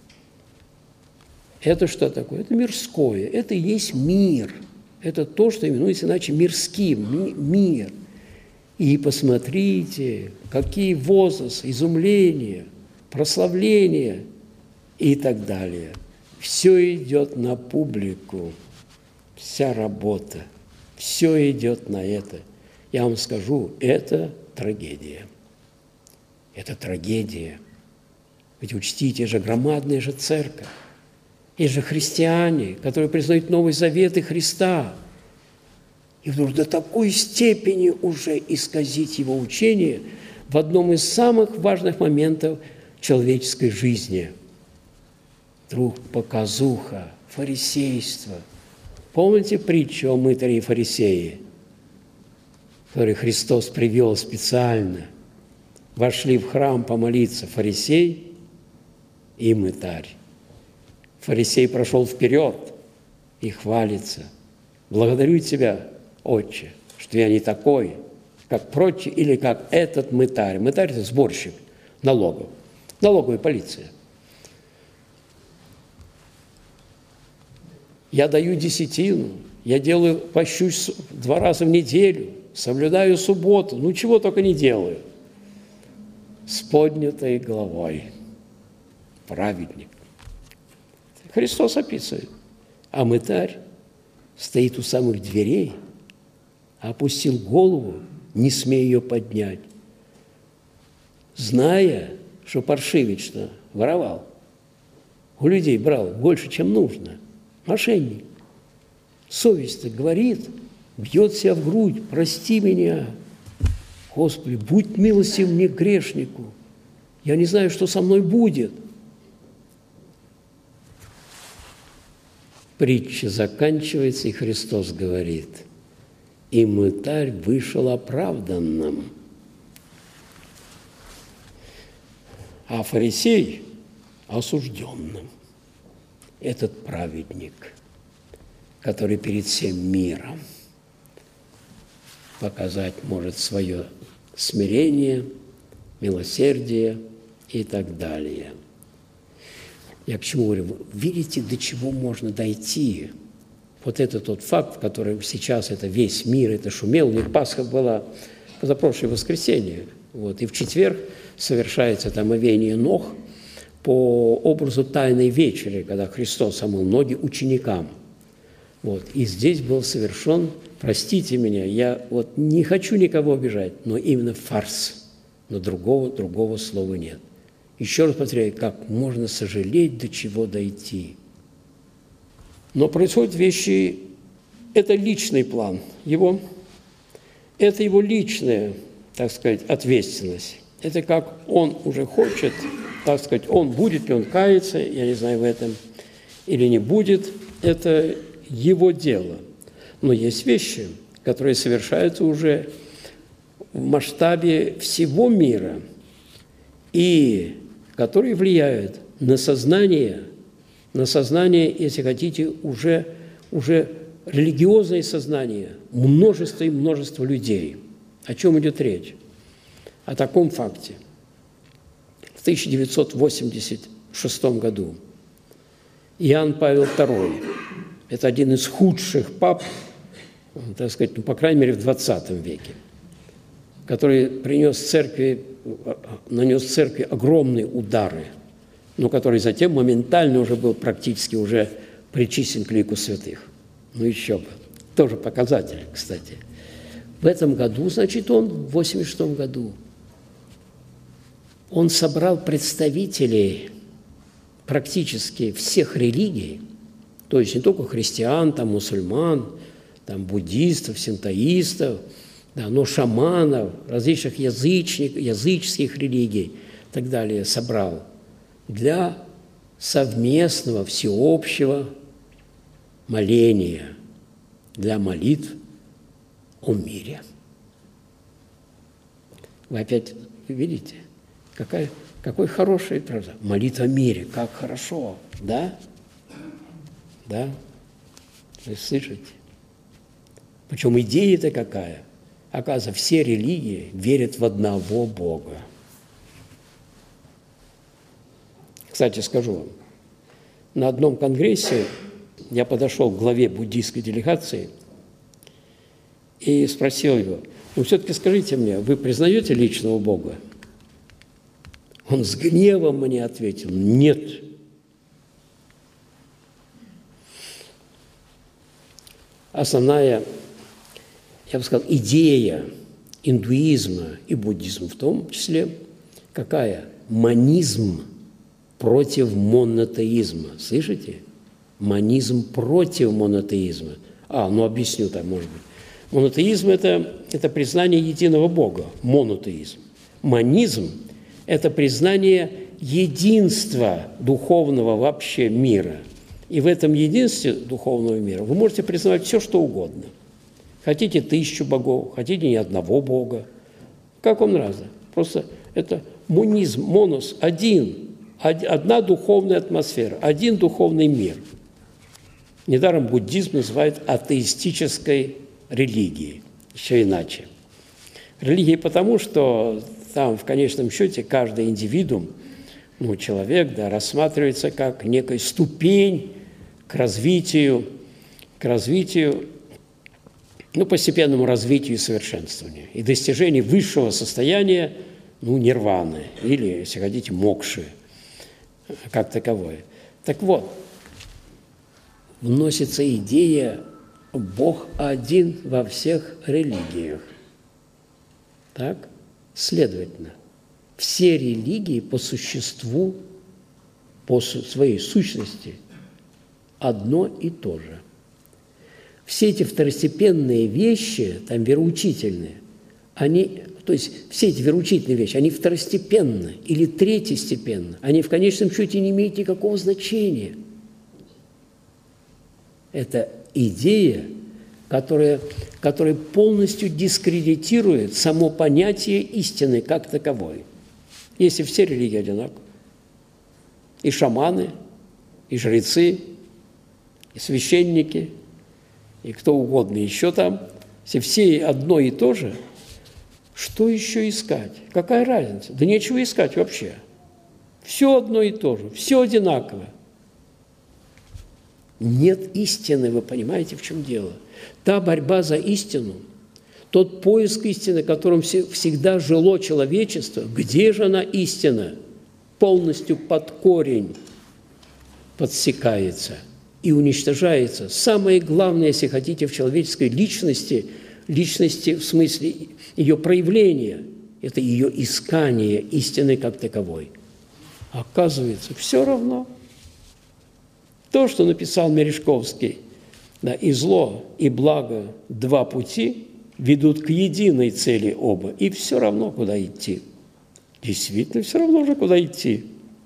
Это что такое? Это мирское, это и есть мир. Это то, что именуется иначе мирским, мир. И посмотрите, какие возгласы, изумления, прославления и так далее. Все идет на публику, вся работа, все идет на это. Я вам скажу, это трагедия. Это трагедия. Ведь учтите, же громадная же церковь. Есть же христиане, которые признают Новый Завет и Христа. И вдруг до такой степени уже исказить его учение в одном из самых важных моментов человеческой жизни. Вдруг показуха, фарисейство. Помните притчу о мытаре и фарисее, который Христос привел специально? Вошли в храм помолиться фарисей и мытарь. Фарисей прошел вперед и хвалится. Благодарю тебя, Отче, что я не такой, как прочие, или как этот мытарь. Мытарь – это сборщик налогов, налоговая полиция. Я даю десятину, я пощусь 2 раза в неделю, соблюдаю субботу, ну чего только не делаю. С поднятой головой. Праведник. Христос описывает. А мытарь стоит у самых дверей, опустил голову, не смея ее поднять, зная, что паршивец что воровал, у людей брал больше, чем нужно. Мошенник. Совесть-то говорит, бьет себя в грудь, прости меня. Господи, будь милостив мне, грешнику. Я не знаю, что со мной будет. Притча заканчивается, и Христос говорит, и мытарь вышел оправданным, а фарисей осужденным. Этот праведник, который перед всем миром показать может свое смирение, милосердие и так далее. Я к чему говорю? Видите, до чего можно дойти? Вот это тот факт, в котором сейчас это весь мир, это шумел. У них Пасха была позапрошлое воскресенье. Вот, и в четверг совершается там омовение ног по образу Тайной вечери, когда Христос омыл ноги ученикам. Вот, и здесь был совершен, простите меня, я вот не хочу никого обижать, но именно фарс. Но другого слова нет. Еще раз повторяю, как можно сожалеть, до чего дойти. Но происходят вещи, это личный план его, это его личная, так сказать, ответственность. Это как он уже хочет, так сказать, будет ли он каяться, я не знаю, в этом или не будет, это его дело. Но есть вещи, которые совершаются уже в масштабе всего мира и которые влияют на сознание, если хотите, уже религиозное сознание множества и множества людей. О чем идет речь? О таком факте. В 1986 году Иоанн Павел II, это один из худших пап, так сказать, по крайней мере, в XX веке, который нанес церкви огромные удары, но который затем моментально уже был практически уже причислен к лику святых. Ну еще бы. Тоже показатель, кстати. В этом году, значит, в 86 году, он собрал представителей практически всех религий, то есть не только христиан, там, мусульман, там, буддистов, синтоистов, да, но шаманов, различных языческих религий и так далее собрал для совместного, всеобщего моления, для молитв о мире. Вы опять видите, какой хороший, правда, молитва о мире, как хорошо, да? Да? Вы слышите? Причем идея-то какая? Оказывается, все религии верят в одного Бога. Кстати, скажу вам, на одном конгрессе я подошел к главе буддийской делегации и спросил его: ну, все-таки скажите мне, вы признаете личного Бога? Он с гневом мне ответил: нет. Основная, я бы сказал, идея индуизма и буддизма в том числе какая? Монизм против монотеизма. Слышите? Монизм против монотеизма. Объясню так, может быть. Монотеизм – это признание единого Бога, монотеизм. Монизм – это признание единства духовного вообще мира. И в этом единстве духовного мира вы можете признавать все, что угодно. Хотите 1000 богов, хотите ни одного Бога. Как вам нравится? Просто это монизм, монос, одна духовная атмосфера, один духовный мир. Недаром буддизм называют атеистической религией, еще иначе. Религией потому, что там в конечном счете каждый индивидуум, человек, рассматривается как некая ступень к развитию, постепенному развитию и совершенствованию, и достижению высшего состояния, нирваны, или, если хотите, мокши, как таковое. Так вот, вносится идея «Бог один во всех религиях». Так? Следовательно, все религии по существу, по своей сущности, одно и то же. Все эти второстепенные вещи, там вероучительные, все эти вероучительные вещи, они второстепенны или третьестепенны, они в конечном счете не имеют никакого значения. Это идея, которая полностью дискредитирует само понятие истины как таковой. Если все религии одинаковы, и шаманы, и жрецы, и священники, и кто угодно еще там, если все одно и то же, что еще искать? Какая разница? Да нечего искать вообще. Все одно и то же, все одинаково. Нет истины, вы понимаете, в чем дело? Та борьба за истину, тот поиск истины, которым всегда жило человечество, где же она истина? Полностью под корень подсекается и уничтожается. Самое главное, если хотите, в человеческой личности в смысле ее проявления, это ее искание истины как таковой. Оказывается, все равно. То, что написал Мережковский, и зло, и благо – два пути ведут к единой цели оба, и все равно, куда идти. Действительно, все равно же, куда идти.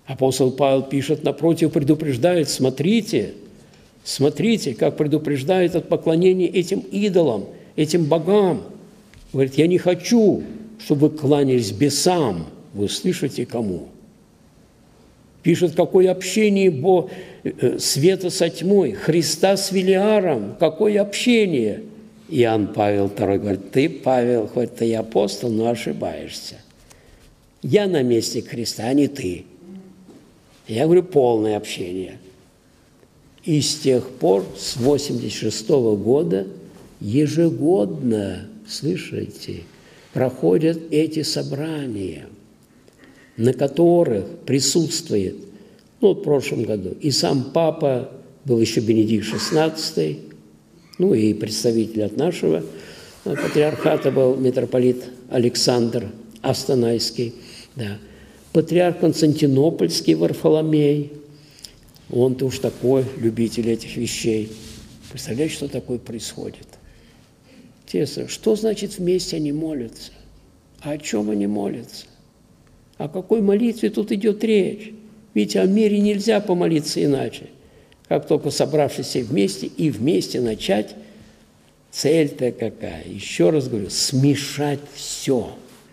Апостол Павел пишет, напротив, предупреждает, смотрите, как предупреждает от поклонения этим идолам, этим богам. Говорит, я не хочу, чтобы вы кланялись бесам. Вы слышите, кому? Пишет, какое общение света со тьмой, Христа с Велиаром, какое общение. Иоанн Павел II говорит, ты, Павел, хоть ты и апостол, но ошибаешься. Я наместник Христа, а не ты. Я говорю, полное общение. И с тех пор, с 1986 года, ежегодно, слышите, проходят эти собрания, на которых присутствует, в прошлом году, и сам Папа, был еще Бенедикт XVI, и представитель от нашего патриархата был митрополит Александр Астанайский, да. Патриарх Константинопольский Варфоломей, он-то уж такой любитель этих вещей. Представляете, что такое происходит? Интересно, что значит вместе они молятся? А о чем они молятся? О какой молитве тут идет речь? Ведь о мире нельзя помолиться иначе. Как только собравшись все вместе и вместе начать, цель-то какая? Еще раз говорю, смешать все.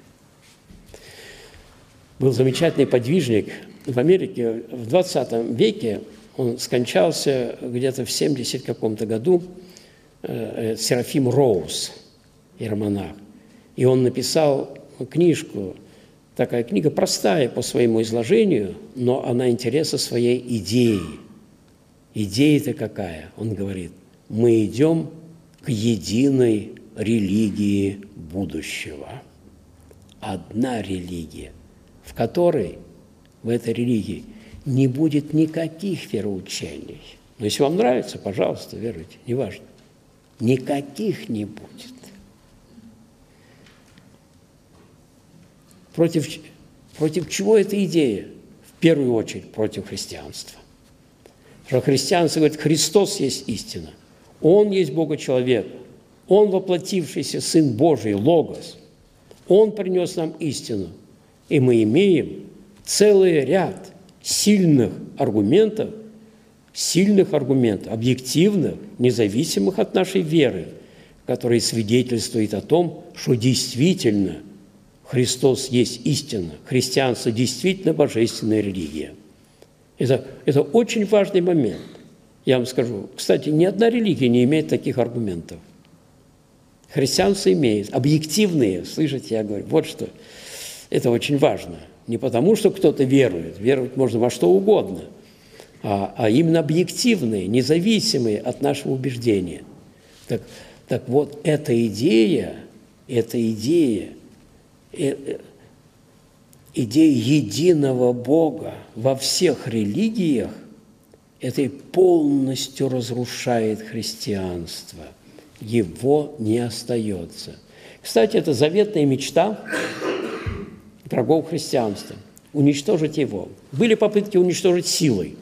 Был замечательный подвижник в Америке в 20 веке, он скончался где-то в 70 каком-то году, Серафим Роуз, иеромонах. И он написал книжку, такая книга простая по своему изложению, но она интересна своей идеей. Идея-то какая? Он говорит, мы идем к единой религии будущего. Одна религия, в которой, в этой религии, не будет никаких вероучений. Но если вам нравится, пожалуйста, веруйте, неважно. Никаких не будет. Против чего эта идея? В первую очередь против христианства. Потому что христианство говорит, Христос есть истина. Он есть Бога-человек. Он воплотившийся Сын Божий, Логос. Он принес нам истину. И мы имеем целый ряд сильных аргументов, объективных, независимых от нашей веры, которые свидетельствуют о том, что действительно Христос есть истина, христианство действительно божественная религия. Это очень важный момент. Я вам скажу, кстати, ни одна религия не имеет таких аргументов. Христианство имеет, объективные, слышите, я говорю, вот что. Это очень важно. Не потому, что кто-то верует, веровать можно во что угодно, а именно объективные, независимые от нашего убеждения. Так вот, эта идея единого Бога во всех религиях, это полностью разрушает христианство. Его не остается. Кстати, это заветная мечта врагов христианства – уничтожить его. Были попытки уничтожить силой.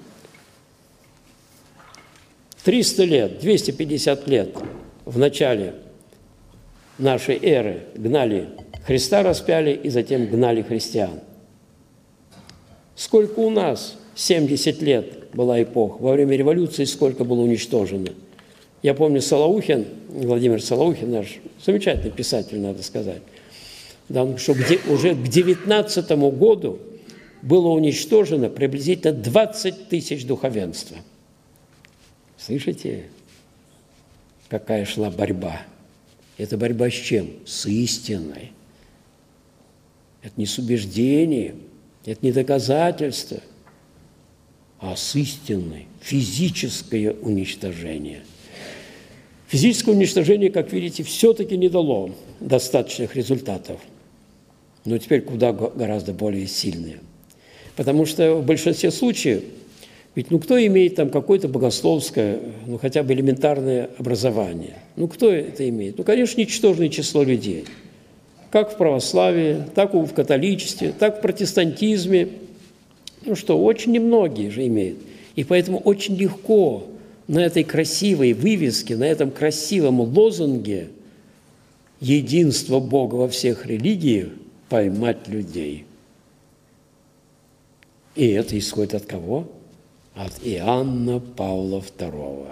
300 лет, 250 лет в начале нашей эры гнали Христа, распяли, и затем гнали христиан. Сколько у нас 70 лет была эпоха, во время революции сколько было уничтожено. Я помню Солоухин, Владимир Солоухин, наш замечательный писатель, надо сказать, да, что уже к 19 году было уничтожено приблизительно 20 тысяч духовенства. Слышите, какая шла борьба? Это борьба с чем? С истиной. Это не с убеждением, это не доказательство, а с истиной. Физическое уничтожение. Физическое уничтожение, как видите, все-таки не дало достаточных результатов. Но теперь куда гораздо более сильные. Потому что в большинстве случаев, ведь кто имеет там какое-то богословское, хотя бы элементарное образование? Кто это имеет? Конечно, ничтожное число людей. Как в православии, так и в католичестве, так и в протестантизме. Очень немногие же имеют. И поэтому очень легко на этой красивой вывеске, на этом красивом лозунге «Единство Бога во всех религиях» поймать людей. И это исходит от кого? От Иоанна Павла II.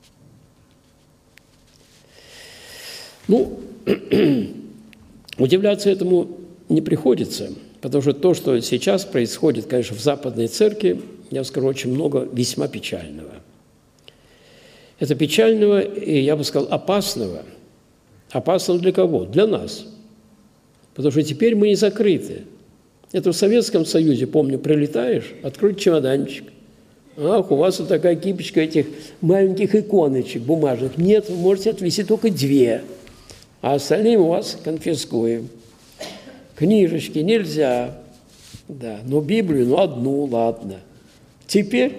Ну, удивляться этому не приходится, потому что то, что сейчас происходит, конечно, в Западной Церкви, я скажу, очень много весьма печального. Это печального и, я бы сказал, опасного. Опасного для кого? Для нас. Потому что теперь мы не закрыты. Это в Советском Союзе, помню, прилетаешь, открыть чемоданчик. Ах, у вас вот такая кипочка этих маленьких иконочек бумажных. Нет, вы можете отвезти только 2, а остальные у вас конфискуем. Книжечки нельзя, да, но Библию, одну, ладно. Теперь,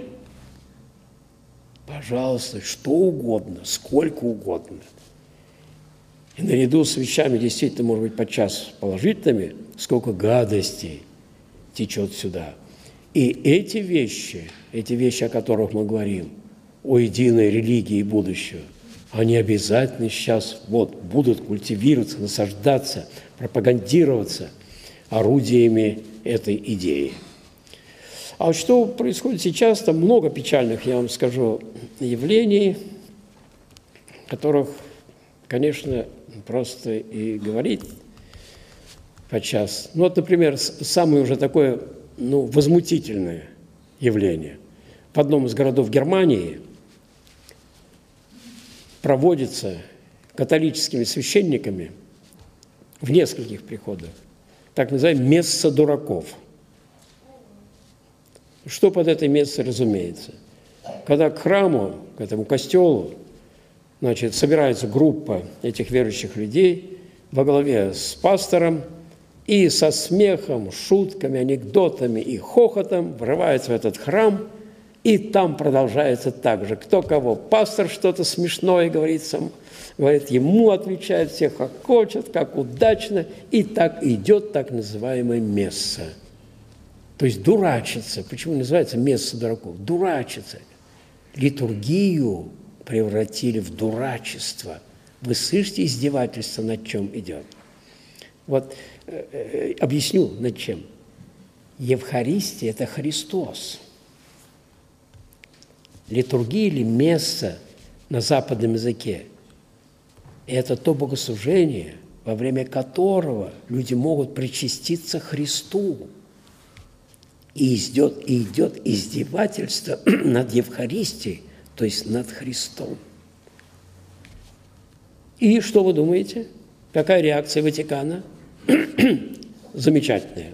пожалуйста, что угодно, сколько угодно. И наряду с вещами, действительно, может быть, подчас положительными, сколько гадостей течет сюда. И эти вещи, о которых мы говорим, о единой религии будущего, они обязательно сейчас будут культивироваться, насаждаться, пропагандироваться орудиями этой идеи. А вот что происходит сейчас, там много печальных, я вам скажу, явлений, которых, конечно, просто и говорить подчас. Например, самое уже такое, возмутительное явление. В одном из городов Германии проводится католическими священниками в нескольких приходах так называемое месса дураков. Что под этой мессой разумеется? Когда к храму, к этому костелу, собирается группа этих верующих людей во главе с пастором и со смехом, шутками, анекдотами и хохотом врывается в этот храм, и там продолжается так же. Кто кого? Пастор что-то смешное говорит, ему отвечает, все хохочут, как удачно, и так идет так называемая месса. То есть дурачится. Почему называется месса дураков? Дурачится. Литургию превратили в дурачество. Вы слышите издевательство, над чем идет? Объясню, над чем. Евхаристия – это Христос. Литургия или месса на западном языке – это то богослужение, во время которого люди могут причаститься Христу. И идет издевательство над Евхаристией, то есть над Христом. И что вы думаете? Какая реакция Ватикана? Замечательная.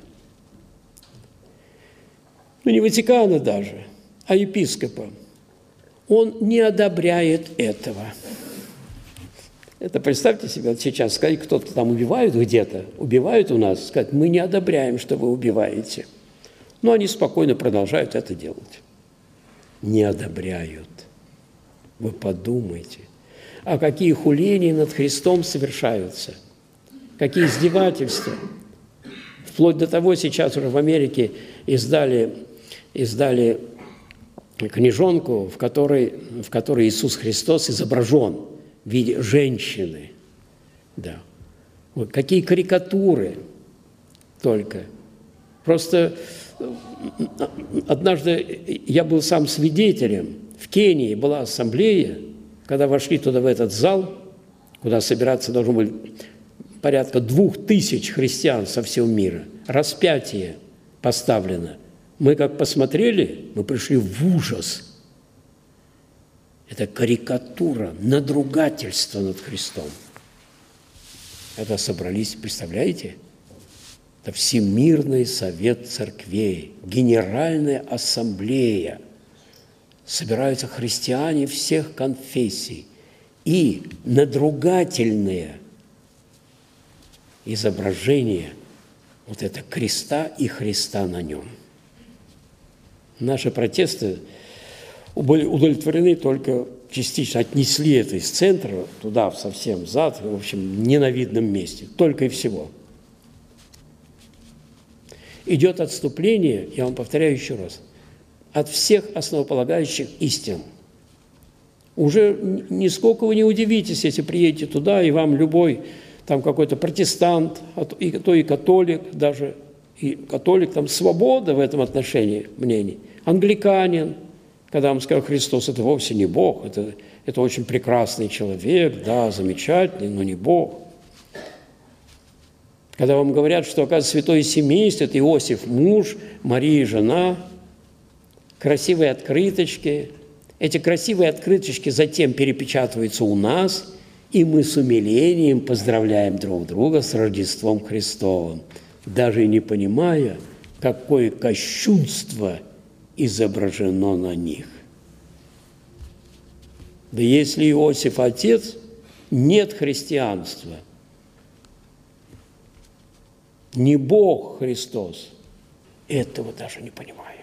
Не Ватикана даже, а епископа. Он не одобряет этого. Это представьте себе, сейчас сказать, кто-то там убивает где-то, убивают у нас, сказать, мы не одобряем, что вы убиваете. Но они спокойно продолжают это делать. Не одобряют. Вы подумайте, а какие хуления над Христом совершаются, какие издевательства. Вплоть до того, сейчас уже в Америке издали книжонку, в которой Иисус Христос изображен в виде женщины. Да. Какие карикатуры только. Просто однажды я был сам свидетелем. В Кении была ассамблея, когда вошли туда, в этот зал, куда собираться должно быть порядка 2000 христиан со всего мира. Распятие поставлено. Мы как посмотрели, мы пришли в ужас. Это карикатура, надругательство над Христом. Когда собрались, представляете? Это Всемирный совет церквей, Генеральная ассамблея. Собираются христиане всех конфессий. И надругательные изображения это креста и Христа на нем. Наши протесты были удовлетворены только частично, отнесли это из центра туда, совсем зад, в общем, ненавидном месте, только и всего. Идет отступление, я вам повторяю еще раз, от всех основополагающих истин. Уже нисколько вы не удивитесь, если приедете туда, и вам любой там какой-то протестант, а то и католик даже, И католик, там свобода в этом отношении мнений. Англиканин, когда вам скажут, Христос – это вовсе не Бог, это очень прекрасный человек, да, замечательный, но не Бог. Когда вам говорят, что, оказывается, святое семейство – это Иосиф – муж, Мария – жена, красивые открыточки. Эти красивые открыточки затем перепечатываются у нас, и мы с умилением поздравляем друг друга с Рождеством Христовым, даже не понимая, какое кощунство изображено на них. Да если Иосиф отец, нет христианства. Не Бог Христос. Этого даже не понимаем.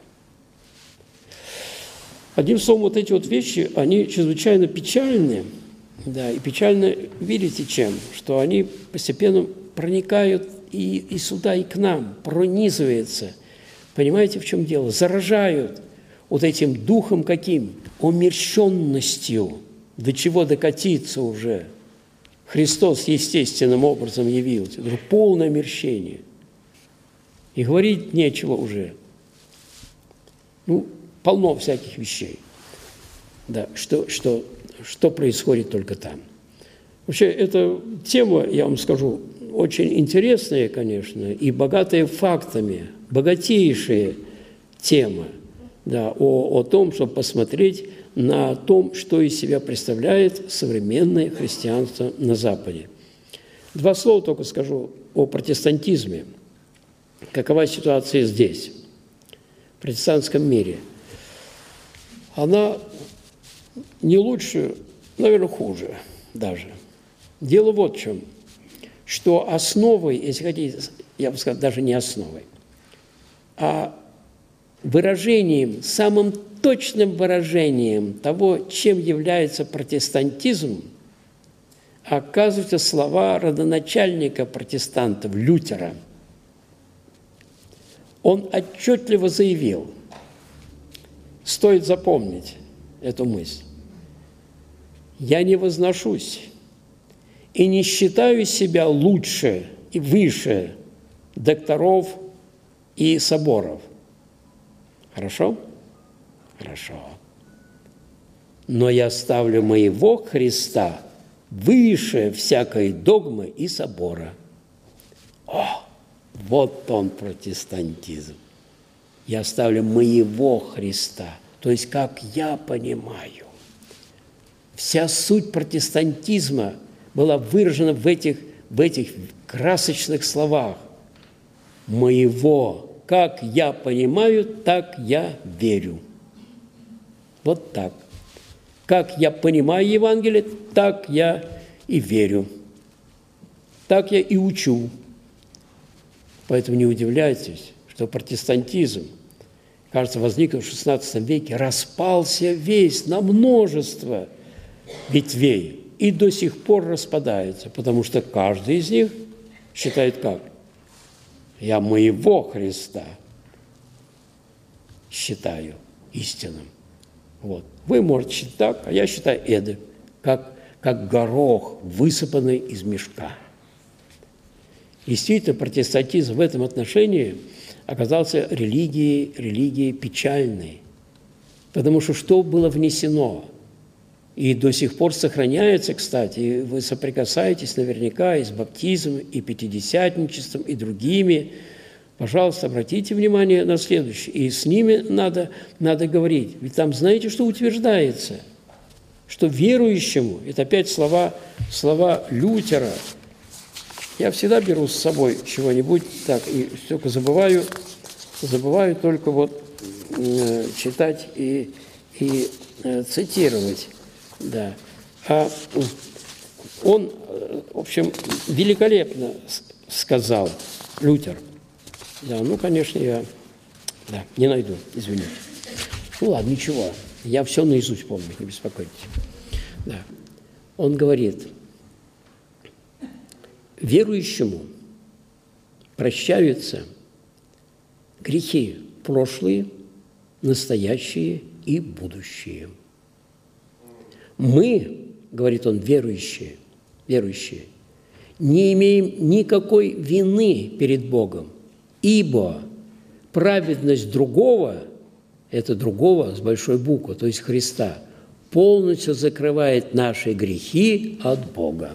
Одним словом, вот эти вот вещи, они чрезвычайно печальны. Да, и печально, видите, чем? Что они постепенно проникают и сюда, и к нам, пронизываются. Понимаете, в чем дело? Заражают вот этим духом каким? Омерщенностью. До чего докатиться уже? Христос естественным образом явился. Это полное омерщение. И говорить нечего уже. Ну, полно всяких вещей. Да, что происходит только там. Вообще, эта тема, я вам скажу, очень интересная, конечно, и богатая фактами, богатейшая тема, да, о том, чтобы посмотреть на том, что из себя представляет современное христианство на Западе. Два слова только скажу о протестантизме. Какова ситуация здесь, в протестантском мире? Она не лучше, наверное, хуже даже. Дело вот в чем, что основой, если хотите, я бы сказал, даже не основой, а выражением, самым точным выражением того, чем является протестантизм, оказываются слова родоначальника протестантов Лютера. Он отчетливо заявил, стоит запомнить эту мысль: «Я не возношусь и не считаю себя лучше и выше докторов и соборов». Хорошо? Хорошо. «Но я ставлю моего Христа выше всякой догмы и собора». О, вот он протестантизм. Я ставлю моего Христа, то есть как я понимаю. Вся суть протестантизма была выражена в этих красочных словах. Моего, как я понимаю, так я верю. Вот так. Как я понимаю Евангелие, так я и верю. Так я и учу. Поэтому не удивляйтесь, что протестантизм, кажется, возник в XVI веке, распался весь на множество ветвей и до сих пор распадается, потому что каждый из них считает как? Я моего Христа считаю истинным. Вот. Вы можете считать так, а я считаю эдак, как горох, высыпанный из мешка. Действительно, протестантизм в этом отношении оказался религией печальной, потому что было внесено, и до сих пор сохраняется, кстати, вы соприкасаетесь наверняка и с баптизмом, и пятидесятничеством, и другими. Пожалуйста, обратите внимание на следующее. И с ними надо говорить. Ведь там знаете, что утверждается? Что верующему, это опять слова Лютера, я всегда беру с собой чего-нибудь, так, и только забываю только вот читать и цитировать. Да. А он, в общем, великолепно сказал, Лютер. Да, ну, конечно, я не найду, извините. Ну, ладно, ничего, я все наизусть помню, не беспокойтесь. Да. Он говорит, верующему прощаются грехи прошлые, настоящие и будущие. Мы, говорит он, верующие, не имеем никакой вины перед Богом, Ибо праведность другого, это другого с большой буквы, то есть Христа, полностью закрывает наши грехи от Бога.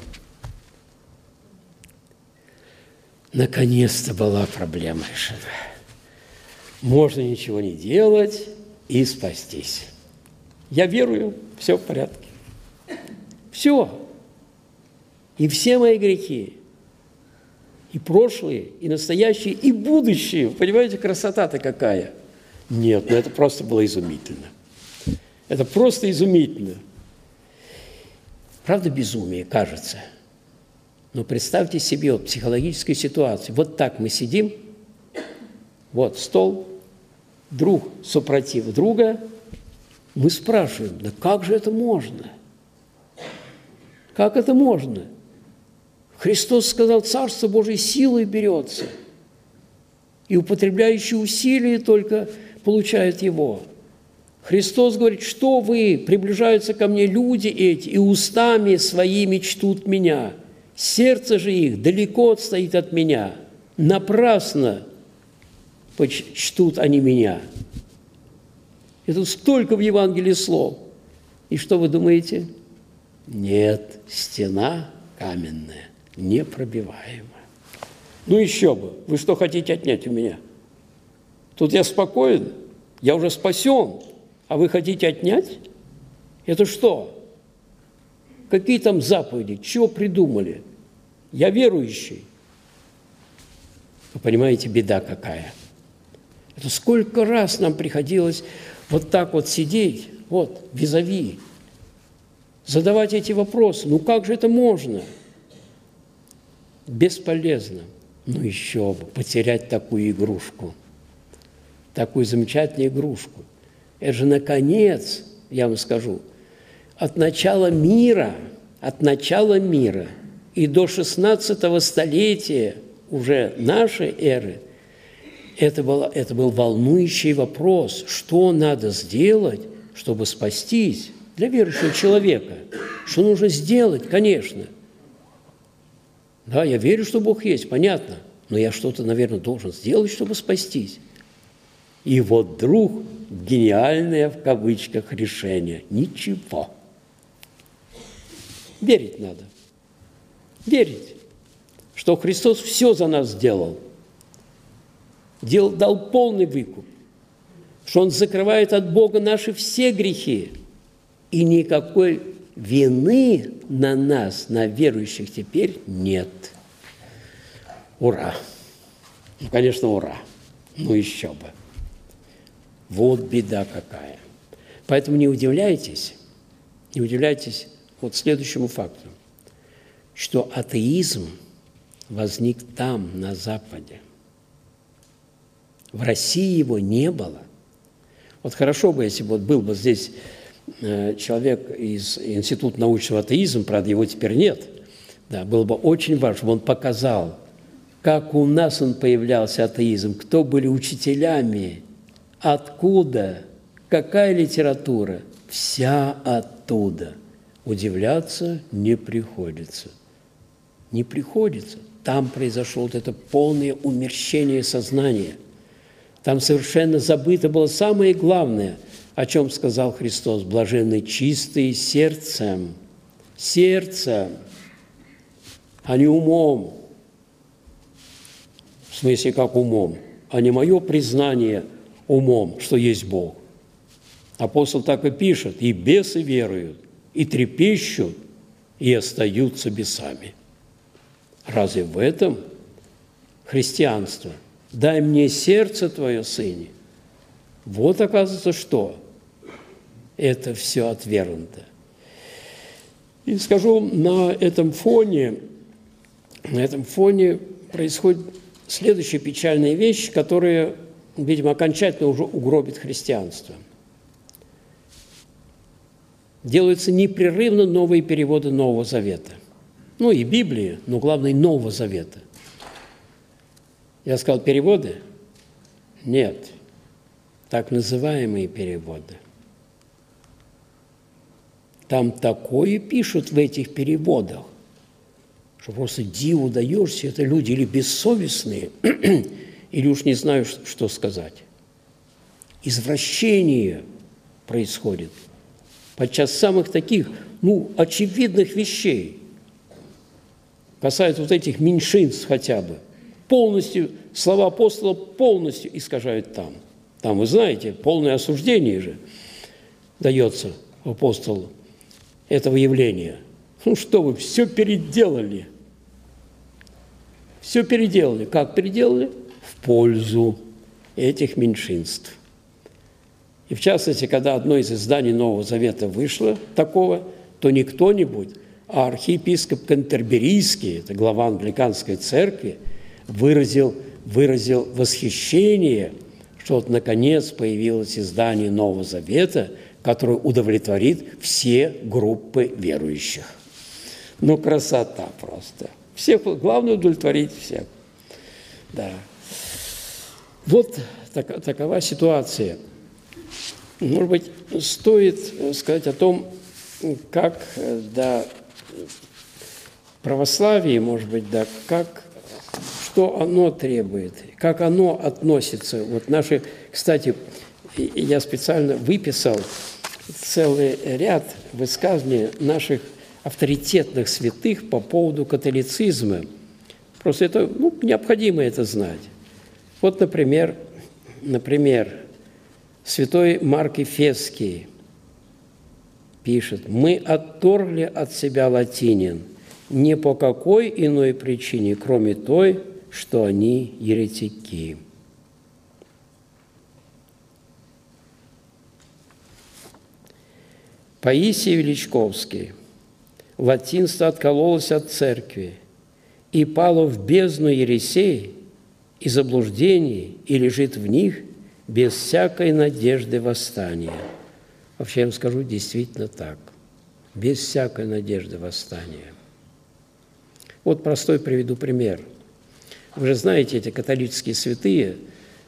Наконец-то была проблема решена. Можно ничего не делать и спастись. Я верую, все в порядке. Все. И все мои грехи, и прошлые, и настоящие, и будущие. Понимаете, красота-то какая? Нет, ну это просто было изумительно. Это просто изумительно. Правда, безумие, кажется. Но представьте себе вот психологическую ситуацию. Вот так мы сидим, вот стол, друг супротив друга. Мы спрашиваем, да как же это можно? Как это можно? Христос сказал, Царство Божие силой берется, и употребляющие усилия только получают его. Христос говорит, что вы, приближаются ко мне люди эти, и устами своими чтут меня, сердце же их далеко отстоит от меня, напрасно чтут они меня. И тут столько в Евангелии слов. И что вы думаете? Нет, стена каменная, непробиваемая. Ну еще бы, вы что хотите отнять у меня? Тут я спокоен, я уже спасен, а вы хотите отнять? Это что? Какие там заповеди? Чего придумали? Я верующий. Вы понимаете, беда какая? Это сколько раз нам приходилось вот так вот сидеть, вот, визави, задавать эти вопросы. Ну как же это можно? Бесполезно. Ну еще бы, потерять такую игрушку, такую замечательную игрушку. Это же, наконец, я вам скажу, от начала мира и до 16 столетия уже нашей эры, это был волнующий вопрос, что надо сделать, чтобы спастись для верующего человека. Что нужно сделать, конечно. Да, я верю, что Бог есть, понятно, но я что-то, наверное, должен сделать, чтобы спастись. И вот вдруг гениальное, в кавычках, решение. Ничего. Верить надо. Верить, что Христос все за нас сделал. Дал полный выкуп, что Он закрывает от Бога наши все грехи, и никакой вины на нас, на верующих теперь нет. Ура! Ну, конечно, ура! Ну, еще бы! Вот беда какая! Поэтому не удивляйтесь вот следующему факту, что атеизм возник там, на Западе. В России его не было. Вот хорошо бы, если бы вот был бы здесь человек из Института научного атеизма, правда, его теперь нет, да, было бы очень важно, чтобы он показал, как у нас он появлялся, атеизм, кто были учителями, откуда, какая литература, вся оттуда. Удивляться не приходится. Не приходится. Там произошло вот это полное умерщение сознания. Там совершенно забыто было самое главное, о чем сказал Христос: блаженны чистые сердцем, а не умом. В смысле, как умом, а не мое признание умом, что есть Бог. Апостол так и пишет: и бесы веруют, и трепещут, и остаются бесами. Разве в этом христианство? Дай мне сердце твое, сыне. Вот, оказывается, что? Это все отвергнуто. И скажу, на этом фоне происходит следующая печальная вещь, которая, видимо, окончательно уже угробит христианство. Делаются непрерывно новые переводы Нового Завета. Ну и Библии, но главное, Нового Завета. Я сказал, переводы? Нет. Так называемые переводы. Там такое пишут в этих переводах, что просто диву даешься, это люди или бессовестные, или уж не знаю, что сказать. Извращение происходит подчас самых таких, очевидных вещей. Касается вот этих меньшинств хотя бы. Полностью, слова апостола полностью искажают там. Там, вы знаете, полное осуждение же дается апостолу этого явления. Что вы, все переделали. Все переделали. Как переделали? В пользу этих меньшинств. И в частности, когда одно из изданий Нового Завета вышло такого, то не кто-нибудь, а архиепископ Кантерберийский, это глава англиканской церкви, выразил восхищение, что вот наконец появилось издание Нового Завета, которое удовлетворит все группы верующих. Красота просто. Всех, главное удовлетворить всех. Да. Вот такова ситуация. Может быть, стоит сказать о том, как, православие, может быть, что оно требует, как оно относится. Вот наши, кстати, я специально выписал целый ряд высказываний наших авторитетных святых по поводу католицизма. Просто это, необходимо это знать. Вот, например, святой Марк Эфесский пишет: «Мы отторгли от себя латинин не по какой иной причине, кроме той, что они еретики». Паисий Величковский: «Латинство откололось от церкви и пало в бездну ересей и заблуждений, и лежит в них без всякой надежды восстания». Вообще, я вам скажу, действительно так. Без всякой надежды восстания. Вот простой приведу пример. Вы же знаете, эти католические святые,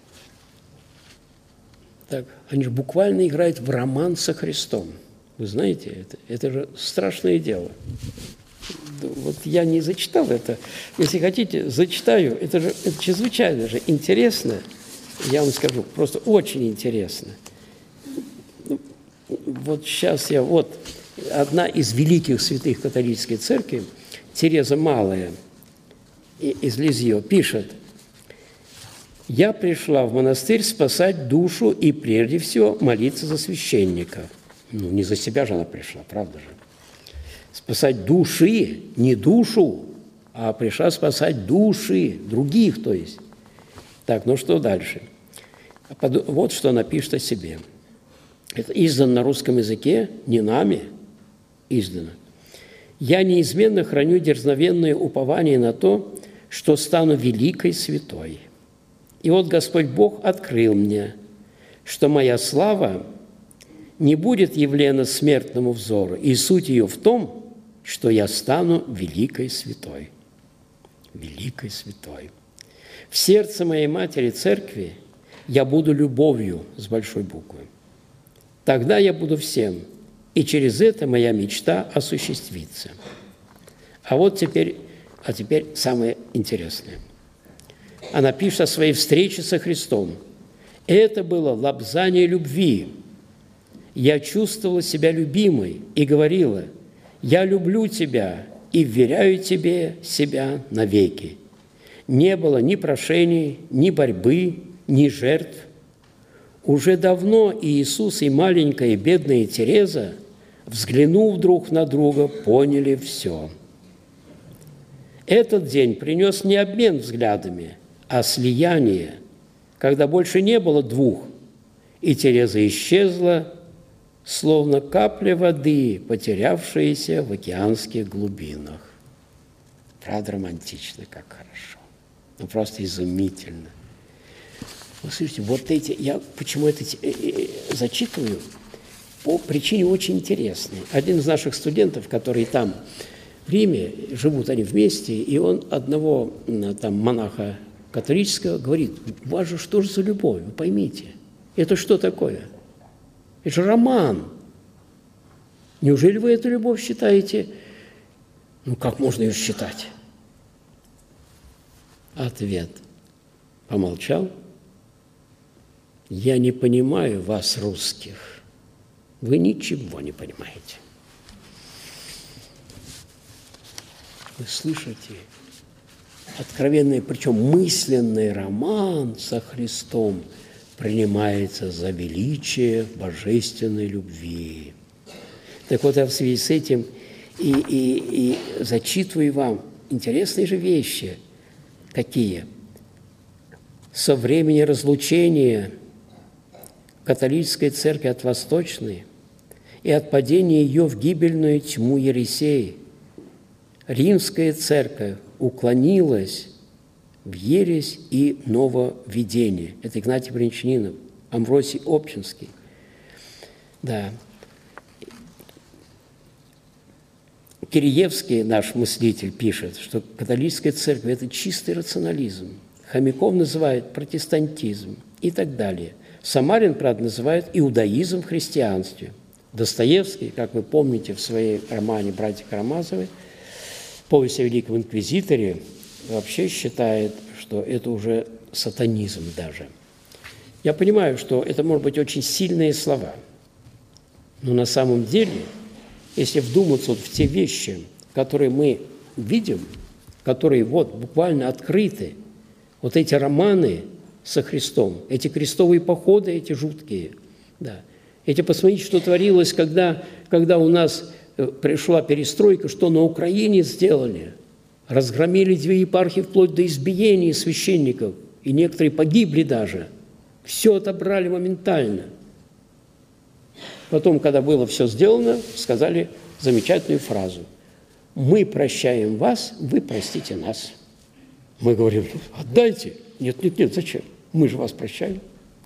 они же буквально играют в роман со Христом. Вы знаете, это же страшное дело. Вот я не зачитал это. Если хотите, зачитаю. Это чрезвычайно же интересно. Я вам скажу, просто очень интересно. Вот сейчас одна из великих святых католической церкви, Тереза Малая из Лизье, пишет: «Я пришла в монастырь спасать душу и прежде всего молиться за священника». Не за себя же она пришла, правда же? Спасать души, не душу, а пришла спасать души, других, то есть. Так, что дальше? Вот что она пишет о себе. Это издано на русском языке, не нами издано. «Я неизменно храню дерзновенное упование на то, что стану великой святой. И вот Господь Бог открыл мне, что моя слава не будет явлена смертному взору, и суть ее в том, что я стану великой святой». Великой святой. «В сердце моей матери церкви я буду любовью с большой буквы. Тогда я буду всем, и через это моя мечта осуществится». А теперь самое интересное. Она пишет о своей встрече со Христом. «Это было лобзание любви. Я чувствовала себя любимой и говорила: я люблю тебя и вверяю тебе себя навеки. Не было ни прошений, ни борьбы, ни жертв. Уже давно и Иисус, и маленькая и бедная Тереза, взглянув друг на друга, поняли все. Этот день принес не обмен взглядами, а слияние, когда больше не было двух, и Тереза исчезла, словно капля воды, потерявшаяся в океанских глубинах». Правда, романтично, как хорошо. Просто изумительно. Вы слышите, я почему это зачитываю? По причине очень интересной. Один из наших студентов, который там, в Риме, живут они вместе, и он одного монаха католического говорит: «У вас же что же за любовь, вы поймите, это что такое? Это же роман. Неужели вы эту любовь считаете? Как можно ее считать?» Ответ: помолчал. «Я не понимаю вас, русских. Вы ничего не понимаете». Вы слышите? Откровенный, причем мысленный роман со Христом принимается за величие божественной любви. Так вот, я в связи с этим и зачитываю вам интересные же вещи. Какие? Со времени разлучения католической церкви от восточной и от падения ее в гибельную тьму ересей римская церковь уклонилась в ересь и нововведение. Это Игнатий Брянчанинов, Амвросий Обчинский. Да. Киреевский, наш мыслитель, пишет, что католическая церковь – это чистый рационализм. Хомяков называет протестантизм и так далее. Самарин, правда, называет иудаизм в христианстве. Достоевский, как вы помните в своем романе «Братья Карамазовы», «Повесть о Великом Инквизиторе», вообще считает, что это уже сатанизм даже. Я понимаю, что это, может быть, очень сильные слова, но на самом деле, если вдуматься вот в те вещи, которые мы видим, которые вот буквально открыты, вот эти романы со Христом, эти крестовые походы, эти жуткие, да, эти посмотрите, что творилось, когда у нас пришла перестройка, что на Украине сделали. Разгромили 2 епархии вплоть до избиения священников, и некоторые погибли даже. Все отобрали моментально. Потом, когда было все сделано, сказали замечательную фразу: «Мы прощаем вас, вы простите нас». Мы говорим: «Отдайте». Нет, зачем? Мы же вас прощаем.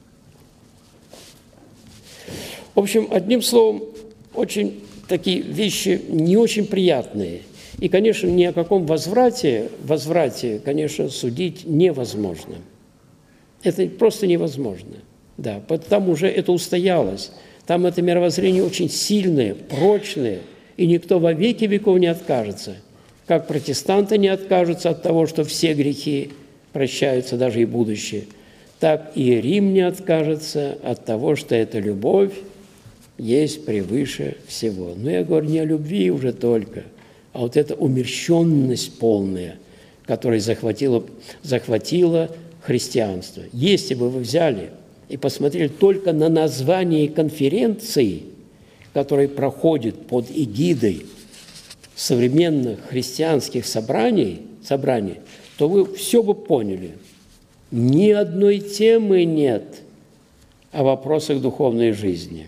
В общем, одним словом, очень такие вещи не очень приятные. И, конечно, ни о каком возврате, конечно, судить невозможно. Это просто невозможно. Да, потому что это устоялось. Там это мировоззрение очень сильное, прочное, и никто во веки веков не откажется. Как протестанты не откажутся от того, что все грехи прощаются, даже и будущее, так и Рим не откажется от того, что эта любовь есть превыше всего. Но я говорю не о любви уже только, а вот эта умерщенность полная, которая захватила христианство. Если бы вы взяли и посмотрели только на название конференции, которая проходит под эгидой современных христианских собраний, то вы все бы поняли. Ни одной темы нет о вопросах духовной жизни.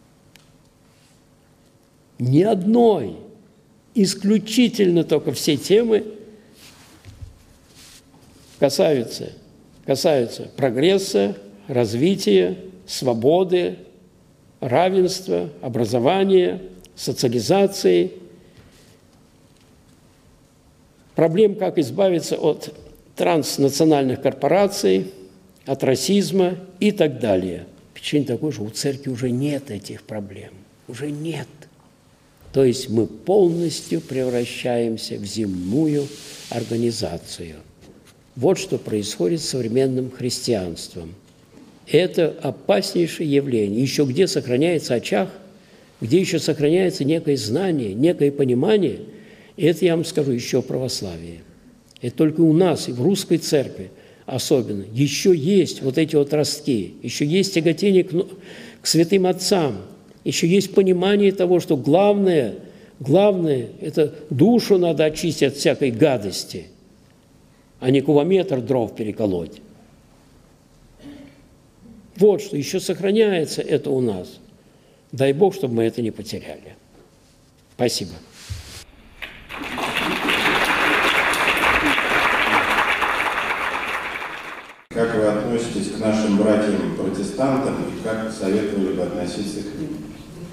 Ни одной. Исключительно только все темы касаются прогресса, развития, свободы, равенства, образования, социализации, проблем, как избавиться от транснациональных корпораций, от расизма и так далее. Впечатление такое, что у церкви уже нет этих проблем. Уже нет. То есть мы полностью превращаемся в земную организацию. Вот что происходит с современным христианством. Это опаснейшее явление. Еще где сохраняется очаг, где еще сохраняется некое знание, некое понимание, и это, я вам скажу, еще православие. Это только у нас, и в русской церкви особенно, еще есть вот эти вот ростки, еще есть тяготение к святым отцам, еще есть понимание того, что главное – это душу надо очистить от всякой гадости, а не кубометр дров переколоть. Вот что, еще сохраняется это у нас. Дай Бог, чтобы мы это не потеряли. Спасибо. Как вы относитесь к нашим братьям-протестантам и как советовали бы относиться к ним?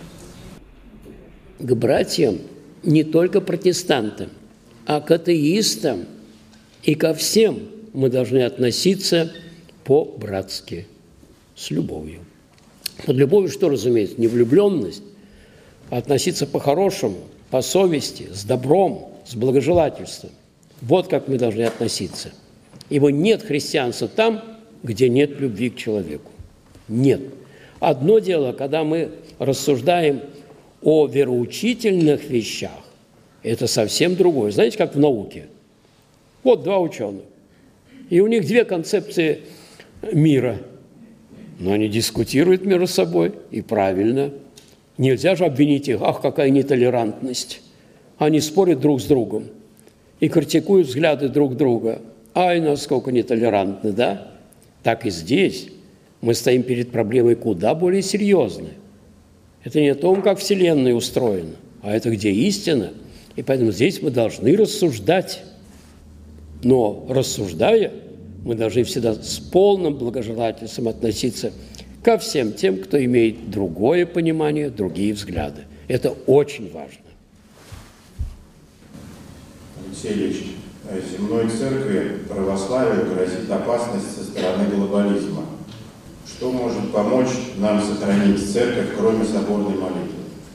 К братьям, не только протестантам, а к атеистам и ко всем мы должны относиться по-братски, с любовью. Под любовью что разумеется? Не влюбленность, а относиться по-хорошему, по совести, с добром, с благожелательством. Вот как мы должны относиться. Ибо нет христианства там, где нет любви к человеку. Нет. Одно дело, когда мы рассуждаем о вероучительных вещах, это совсем другое. Знаете, как в науке? Вот два ученых, и у них две концепции мира. Но они дискутируют между собой, и правильно. Нельзя же обвинить их, ах, какая нетолерантность. Они спорят друг с другом и критикуют взгляды друг друга. Ай, насколько нетолерантны, да? Так и здесь мы стоим перед проблемой куда более серьезной. Это не о том, как Вселенная устроена, а это где истина. И поэтому здесь мы должны рассуждать. Но рассуждая, мы должны всегда с полным благожелательством относиться ко всем тем, кто имеет другое понимание, другие взгляды. Это очень важно. Алексей Ильич, земной церкви православию грозит опасность со стороны глобализма. Что может помочь нам сохранить церковь, кроме соборной молитвы?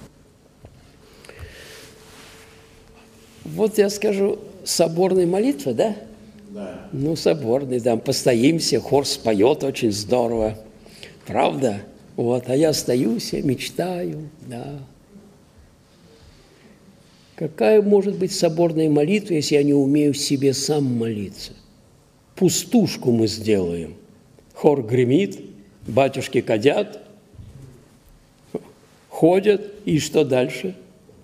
Вот я скажу, соборная молитва, да? Да. Ну, соборный, да, постоимся, хор споет очень здорово, правда? Вот, а я остаюсь, я мечтаю, да. Какая может быть соборная молитва, если я не умею себе сам молиться? Пустушку мы сделаем. Хор гремит, батюшки кадят, ходят, и что дальше?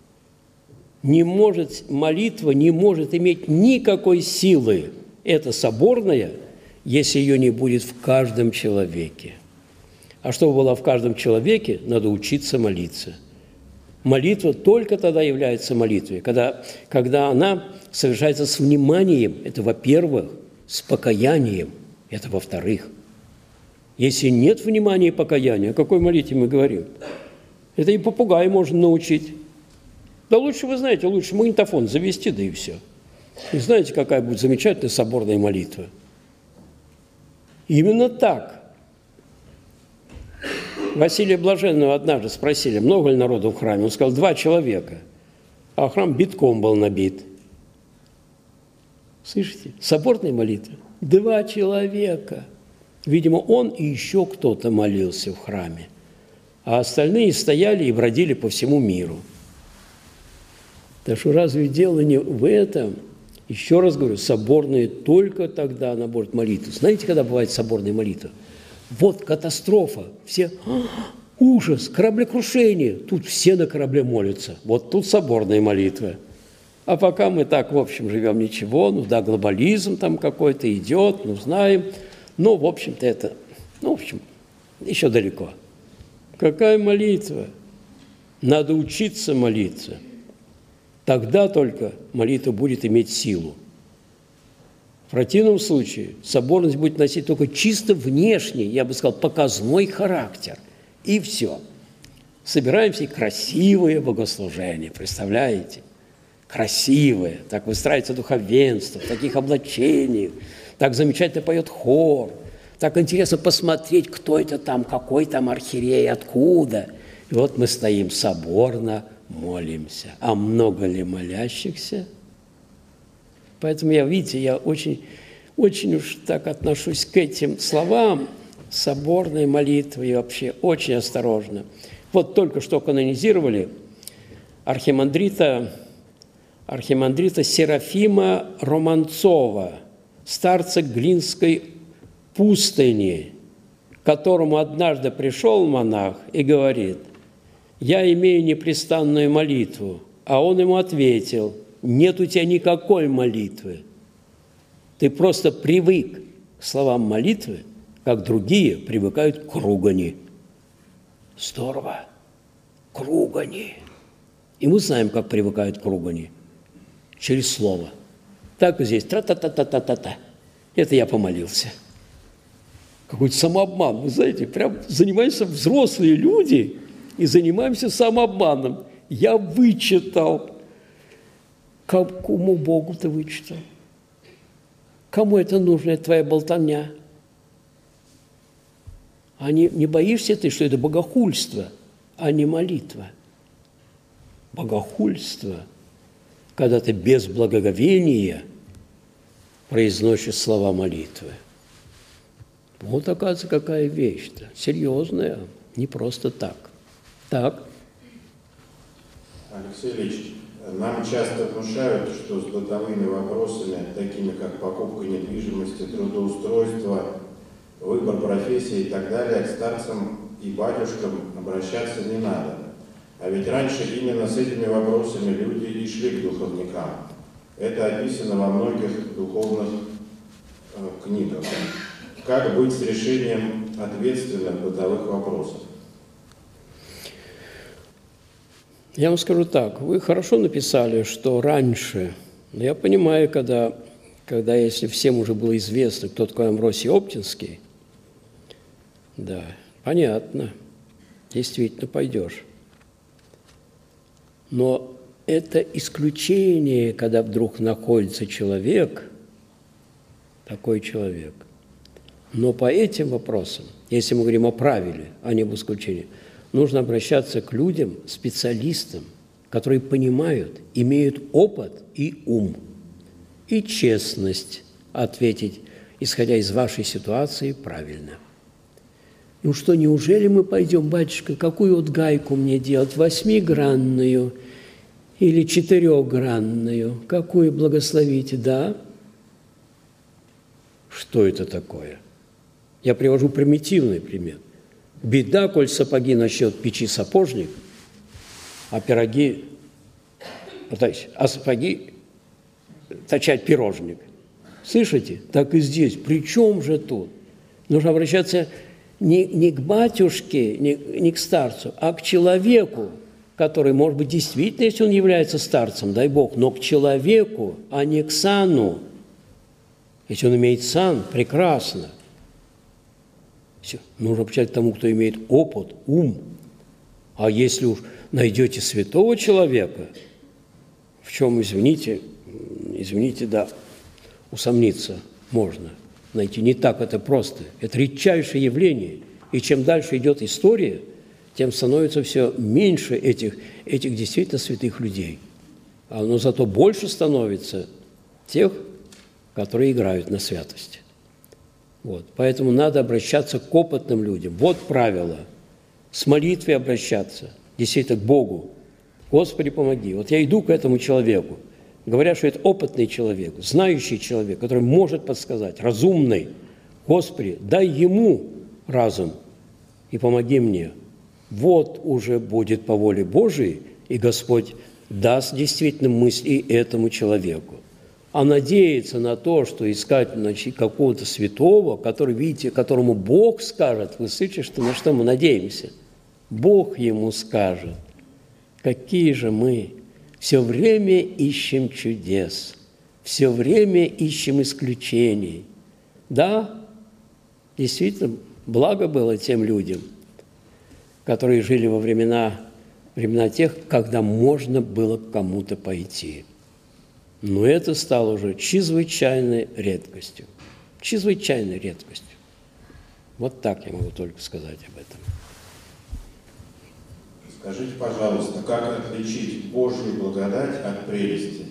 Молитва не может иметь никакой силы. Это соборная, если ее не будет в каждом человеке. А чтобы было в каждом человеке, надо учиться молиться. Молитва только тогда является молитвой, когда она совершается с вниманием, это во-первых, с покаянием, это во-вторых. Если нет внимания и покаяния, о какой молитве мы говорим? Это и попугая можно научить. Да лучше, вы знаете, лучше магнитофон завести, да и все. И знаете, какая будет замечательная соборная молитва? Именно так. Василия Блаженного однажды спросили, много ли народу в храме. Он сказал, 2 человека, а храм битком был набит. Слышите? Соборная молитва. 2 человека. Видимо, он и еще кто-то молился в храме, а остальные стояли и бродили по всему миру. Так что разве дело не в этом? Еще раз говорю, соборная только тогда она может молиться. Знаете, когда бывает соборная молитва? Вот катастрофа, все, ужас, кораблекрушение. Тут все на корабле молятся. Вот тут соборная молитва. А пока мы так, в общем, живем ничего, ну да, глобализм там какой-то идет, ну знаем. Ну, в общем-то, это, ну, в общем, еще далеко. Какая молитва? Надо учиться молиться. Тогда только молитва будет иметь силу. В противном случае соборность будет носить только чисто внешний, я бы сказал, показной характер. И все. Собираемся и красивое богослужение, представляете? Красивое. Так выстраивается духовенство, в таких облачениях. Так замечательно поет хор. Так интересно посмотреть, кто это там, какой там архиерей, откуда. И вот мы стоим соборно, молимся. А много ли молящихся? Поэтому я очень уж так отношусь к этим словам, соборной молитвы, и вообще очень осторожно. Вот только что канонизировали архимандрита Серафима Романцова, старца Глинской пустыни, к которому однажды пришел монах и говорит: «Я имею непрестанную молитву». А он ему ответил: «Нет у тебя никакой молитвы. Ты просто привык к словам молитвы, как другие привыкают к ругани». Здорово! К ругани. И мы знаем, как привыкают к ругани. Через слово. Так и здесь. Тра-та-та-та-та-та-та. Это я помолился. Какой-то самообман. Вы знаете, прям занимаемся взрослые люди и занимаемся самообманом. Я вычитал. Какому Богу ты вычитал? Кому это нужно, это твоя болтовня? А не боишься ты, что это богохульство, а не молитва? Богохульство, когда ты без благоговения произносишь слова молитвы. Вот, оказывается, какая вещь-то. Серьезная, не просто так. Так. Алексей Ильич, нам часто внушают, что с бытовыми вопросами, такими как покупка недвижимости, трудоустройство, выбор профессии и так далее, к старцам и батюшкам обращаться не надо. А ведь раньше именно с этими вопросами люди и шли к духовникам. Это описано во многих духовных книгах. Как быть с решением ответственных бытовых вопросов? Я вам скажу так, вы хорошо написали, что раньше, но я понимаю, когда если всем уже было известно, кто такой Амвросий Оптинский, да, понятно, действительно пойдешь. Но это исключение, когда вдруг находится человек, такой человек. Но по этим вопросам, если мы говорим о правиле, а не об исключении, нужно обращаться к людям, специалистам, которые понимают, имеют опыт и ум, и честность ответить, исходя из вашей ситуации, правильно. Ну что, неужели мы пойдем, батюшка, какую вот гайку мне делать, 8-гранную или 4-гранную? Какую благословите, да? Что это такое? Я привожу примитивный пример. Беда, коль сапоги начнет печи сапожник, а пироги, а сапоги точать пирожник. Слышите? Так и здесь. При чем же тут? Нужно обращаться не к батюшке, не к старцу, а к человеку, который, может быть, действительно, если он является старцем, дай Бог, но к человеку, а не к сану. Если он имеет сан, прекрасно. Все. Нужно обращаться к тому, кто имеет опыт, ум. А если уж найдете святого человека, в чем, извините, да, усомниться можно найти. Не так это просто. Это редчайшее явление. И чем дальше идет история, тем становится все меньше этих действительно святых людей. Но зато больше становится тех, которые играют на святости. Вот. Поэтому надо обращаться к опытным людям. Вот правило. С молитвой обращаться, действительно, к Богу. Господи, помоги. Вот я иду к этому человеку. Говорят, что это опытный человек, знающий человек, который может подсказать, разумный. Господи, дай ему разум и помоги мне. Вот уже будет по воле Божией, и Господь даст действительно мысль и этому человеку. А надеяться на то, что искать какого-то святого, который, видите, которому Бог скажет, вы слышите, что на что мы надеемся? Бог ему скажет. Какие же мы все время ищем чудес, все время ищем исключений. Да, действительно, благо было тем людям, которые жили во времена тех, когда можно было к кому-то пойти. Но это стало уже чрезвычайной редкостью. Чрезвычайной редкостью. Вот так я могу только сказать об этом. Скажите, пожалуйста, как отличить Божью благодать от прелести?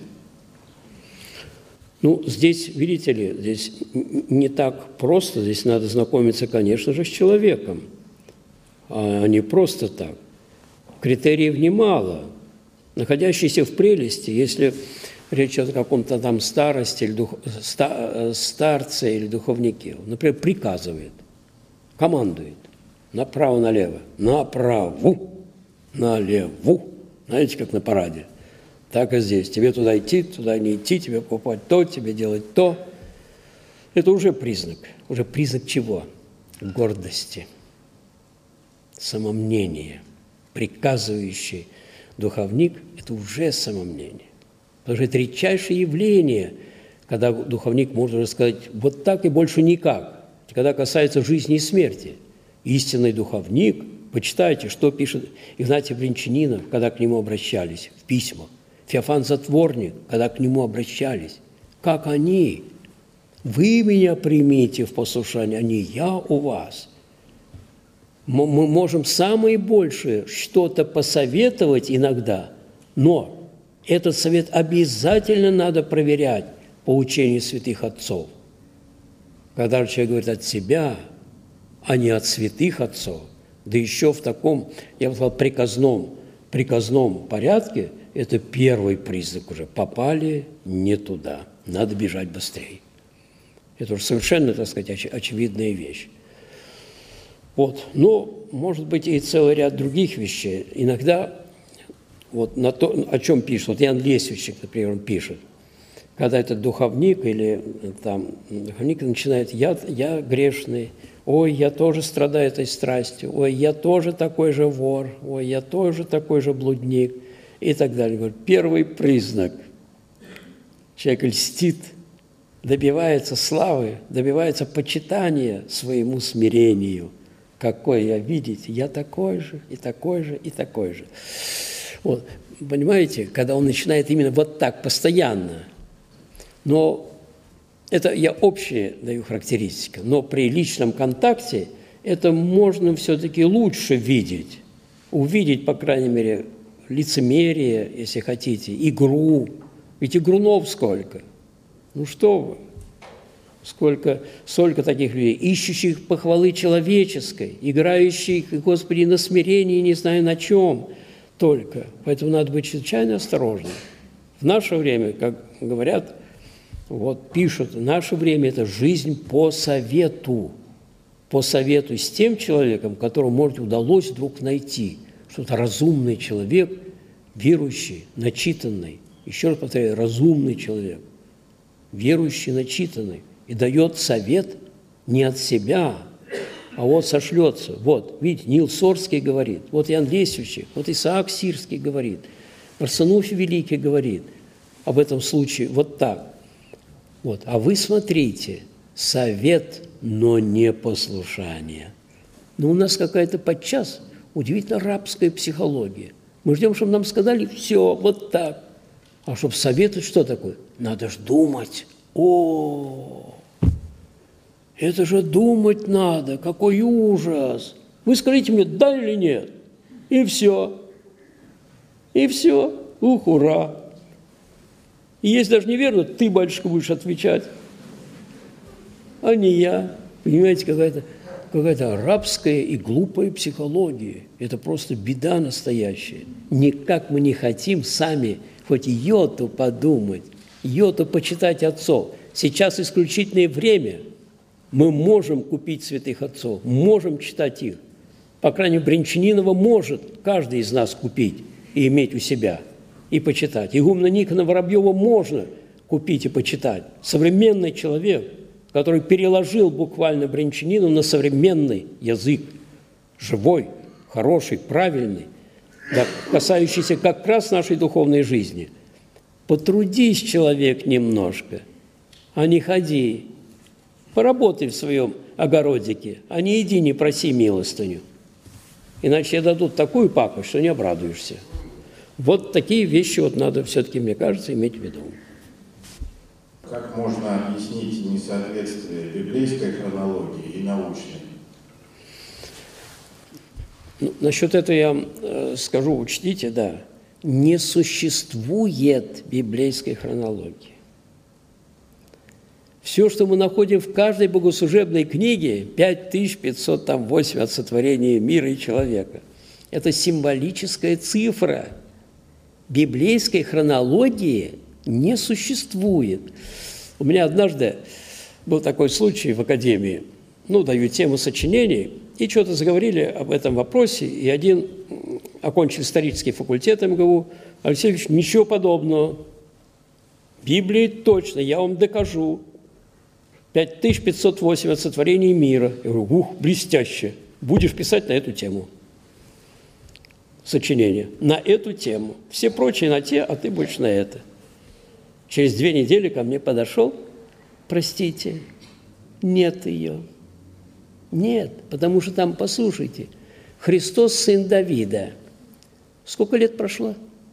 Ну, здесь, видите ли, здесь не так просто. Здесь надо знакомиться, конечно же, с человеком, а не просто так. Критериев немало. Находящийся в прелести, если речь идет о каком-то там старости, или старце или духовнике, он, например, приказывает, командует направо-налево, направо, налеву, знаете, как на параде. Так и здесь. Тебе туда идти, туда не идти, тебе покупать то, тебе делать то. Это уже признак. Уже признак чего? Гордости, самомнения. Приказывающий духовник – это уже самомнение. Потому что это редчайшее явление, когда духовник может уже сказать вот так и больше никак. Когда касается жизни и смерти. Истинный духовник, почитайте, что пишет Игнатий Бринчанинов, когда к нему обращались в письмах. Феофан Затворник, когда к нему обращались. Как они? Вы меня примите в послушание, а не я у вас. Мы можем самое большее что-то посоветовать иногда, но этот совет обязательно надо проверять по учению святых отцов. Когда человек говорит от себя, а не от святых отцов, да еще в таком, я бы сказал, приказном порядке, это первый признак уже. Попали не туда, надо бежать быстрее. Это уже совершенно, так сказать, очевидная вещь. Вот. Но, может быть, и целый ряд других вещей. Иногда, вот на то, о чем пишет, вот Иоанн Лесвичник, например, он пишет, когда этот духовник или там духовник начинает, я грешный, ой, я тоже страдаю этой страстью, ой, я тоже такой же вор, ой, я тоже такой же блудник и так далее. Говорит, первый признак. Человек льстит, добивается славы, добивается почитания своему смирению. Какой я, видите, я такой же, и такой же, и такой же. Вот, понимаете, когда он начинает именно вот так, постоянно, но это я общие даю характеристики, но при личном контакте это можно все-таки лучше видеть, увидеть, по крайней мере, лицемерие, если хотите, игру. Ведь игрунов сколько? Ну что вы? Сколько таких людей, ищущих похвалы человеческой, играющих, Господи, на смирении, не знаю на чем только. Поэтому надо быть чрезвычайно осторожным. В наше время, как говорят, вот пишут, в наше время это жизнь по совету с тем человеком, которому, может, удалось вдруг найти, что это разумный человек, верующий, начитанный. Еще раз повторяю, разумный человек, верующий, начитанный. И дает совет не от себя, а вот сошлется. Вот, видите, Нил Сорский говорит, вот Иоанн Лесвичник, вот Исаак Сирский говорит, Барсануфий Великий говорит об этом случае вот так. Вот. А вы смотрите, совет, но не послушание. Но у нас какая-то подчас удивительно рабская психология. Мы ждем, чтобы нам сказали все, вот так. А чтобы советовать, что такое? Надо ж думать. Это же думать надо, какой ужас. Вы скажите мне, да или нет? И все. И все. Ух, ура. И если даже неверно, ты, батюшка, будешь отвечать, а не я. Понимаете, какая-то рабская и глупая психология. Это просто беда настоящая. Никак мы не хотим сами хоть йоту подумать, йоту почитать отцов. Сейчас исключительное время. Мы можем купить святых отцов, можем читать их. По крайней мере, Брянчанинова может каждый из нас купить и иметь у себя, и почитать. Игумна Никона Воробьева можно купить и почитать. Современный человек, который переложил буквально Брянчанинова на современный язык, живой, хороший, правильный, да, касающийся как раз нашей духовной жизни. Потрудись, человек, немножко, а не ходи. Поработай в своем огородике, а не иди, не проси милостыню. Иначе тебе дадут такую пакость, что не обрадуешься. Вот такие вещи вот надо все-таки, мне кажется, иметь в виду. Как можно объяснить несоответствие библейской хронологии и научной? Ну, насчет этого я вам скажу, учтите, да, не существует библейской хронологии. Все, что мы находим в каждой богослужебной книге, 5508 от сотворения мира и человека, это символическая цифра. Библейской хронологии не существует. У меня однажды был такой случай в академии, даю тему сочинений, и что-то заговорили об этом вопросе, и один окончил исторический факультет МГУ, Алексей Ильич, ничего подобного. Библии точно, я вам докажу. 5508 от сотворения мира. Я говорю, блестяще. Будешь писать на эту тему. Сочинение. На эту тему. Все прочие на те, а ты будешь на это. Через 2 недели ко мне подошел. Простите, нет ее. Нет, потому что там, послушайте, Христос, сын Давида. Сколько лет прошло?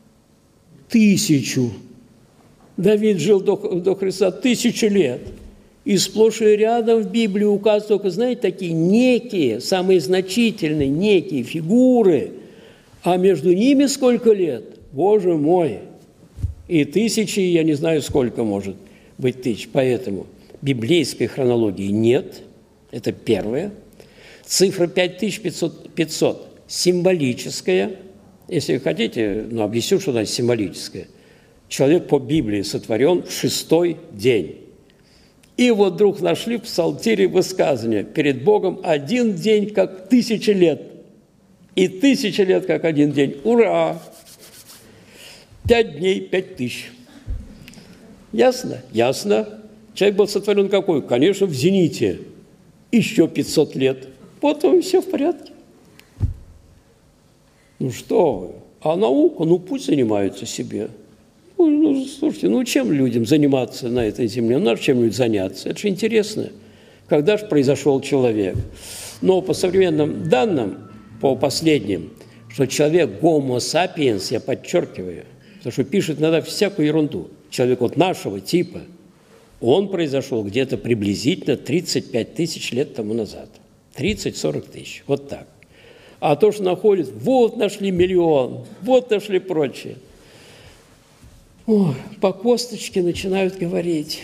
1000. Давид жил до Христа 1000 лет. И сплошь и рядом в Библии указывают только, знаете, такие некие, самые значительные некие фигуры. А между ними сколько лет? Боже мой! И 1000, я не знаю сколько может. быть тысяч. Поэтому библейской хронологии нет, это первое. Цифра 5500 символическая. Если вы хотите, объясню, что значит символическая. Человек по Библии сотворен в 6-й день. И вот вдруг нашли в псалтире высказывание: перед Богом один день, как 1000 лет, и 1000 лет, как один день. Ура! 5 дней, 5000. Ясно? Ясно. Человек был сотворен какой? Конечно, в зените. Еще 500 лет. Вот он, все в порядке. Ну что вы? А наука, пусть занимаются себе. Слушайте, чем людям заниматься на этой земле? Надо чем-нибудь заняться. Это же интересно. Когда же произошел человек? Но по современным данным, по последним, что человек Homo sapiens, я подчеркиваю, потому что пишет иногда всякую ерунду. Человек вот нашего типа, он произошел где-то приблизительно 35 тысяч лет тому назад. 30-40 тысяч. Вот так. А то, что находят, вот нашли миллион, вот нашли прочее. По косточке начинают говорить.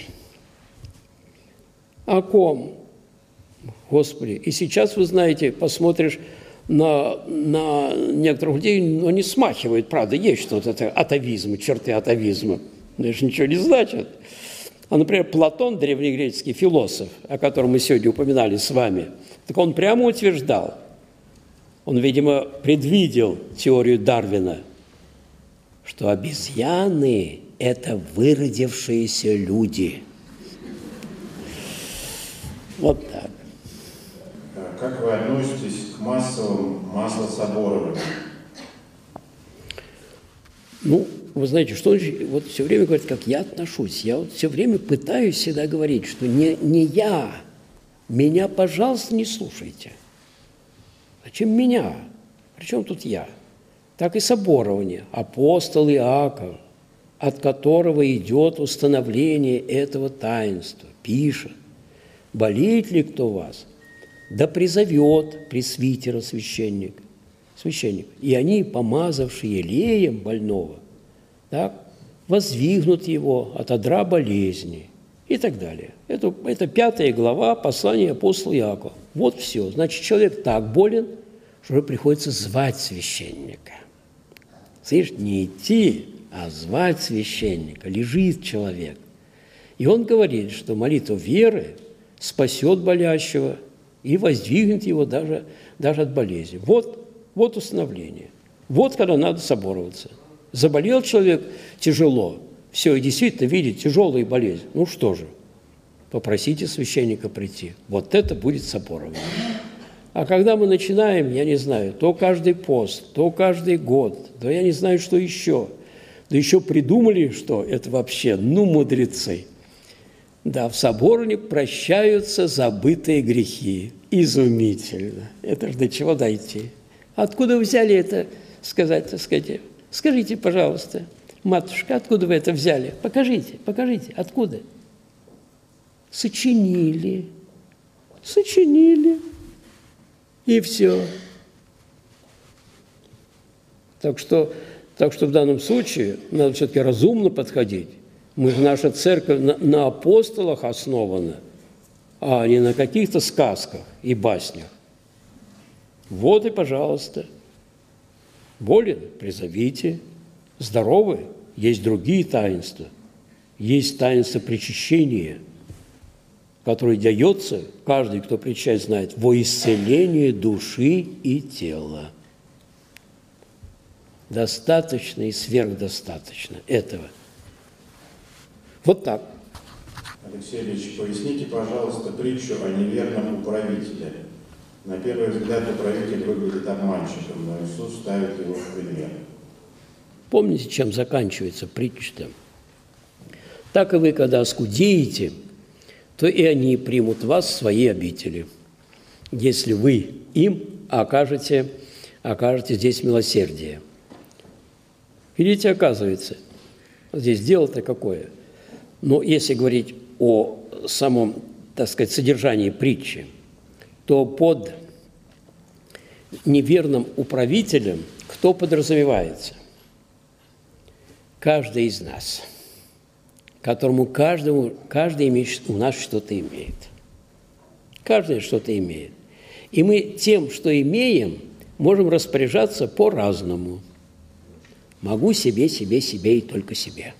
О ком? Господи. И сейчас, вы знаете, посмотришь на некоторых людей, они смахивают, правда, есть что-то, это атовизм, черты атовизма. Но это же ничего не значит. А, например, Платон, древнегреческий философ, о котором мы сегодня упоминали с вами, так он прямо утверждал, он, видимо, предвидел теорию Дарвина, что обезьяны – это выродившиеся люди. Вот так. Как вы относитесь к массовым маслособорам? Вы знаете, что он вот все время говорит, как я отношусь. Я вот все время пытаюсь всегда говорить, что не я, меня, пожалуйста, не слушайте. Зачем меня? Причем тут я? Так и соборование. Апостол Иаков, от которого идет установление этого таинства, пишет: болеет ли кто вас, да призовет пресвитера священник. И они, помазавшие елеем больного, так, воздвигнут его от одра болезни и так далее. Это 5 глава послания апостола Иакова. Вот все. Значит, человек так болен, что уже приходится звать священника. Слышишь, не идти, а звать священника. Лежит человек. И он говорит, что молитва веры спасет болящего и воздвигнет его даже от болезни. Вот установление. Вот когда надо собороваться. Заболел человек тяжело, все, и действительно видит тяжелую болезнь. Ну что же, попросите священника прийти. Вот это будет соборование. А когда мы начинаем, я не знаю, то каждый пост, то каждый год, да я не знаю, что еще. Да еще придумали, что это вообще, мудрецы. Да, в соборовне прощаются забытые грехи. Изумительно. Это же до чего дойти? Откуда вы взяли это сказать, так сказать? Скажите, пожалуйста, матушка, откуда вы это взяли? Покажите, откуда? Сочинили. И все. Так что в данном случае надо все-таки разумно подходить. Наша церковь на апостолах основана, а не на каких-то сказках и баснях. Вот и пожалуйста. Болен – призовите. Здоровы – есть другие таинства. Есть таинство причащения, которое дается, каждый, кто причащает, знает, во исцеление души и тела. Достаточно и сверхдостаточно этого. Вот так. Алексей Ильич, поясните, пожалуйста, притчу о неверном управителе. На первый взгляд управитель выглядит обманщиком, но Иисус ставит его в пример. Помните, чем заканчивается притча-то? Так и вы, когда оскудеете, то и они примут вас в свои обители, если вы им окажете здесь милосердие. Видите, оказывается, здесь дело-то какое. Но если говорить о самом, так сказать, содержании притчи, то под неверным управителем кто подразумевается? Каждый из нас. которому каждый у нас что-то имеет. Каждый что-то имеет. И мы тем, что имеем, можем распоряжаться по-разному. Могу себе и только себе.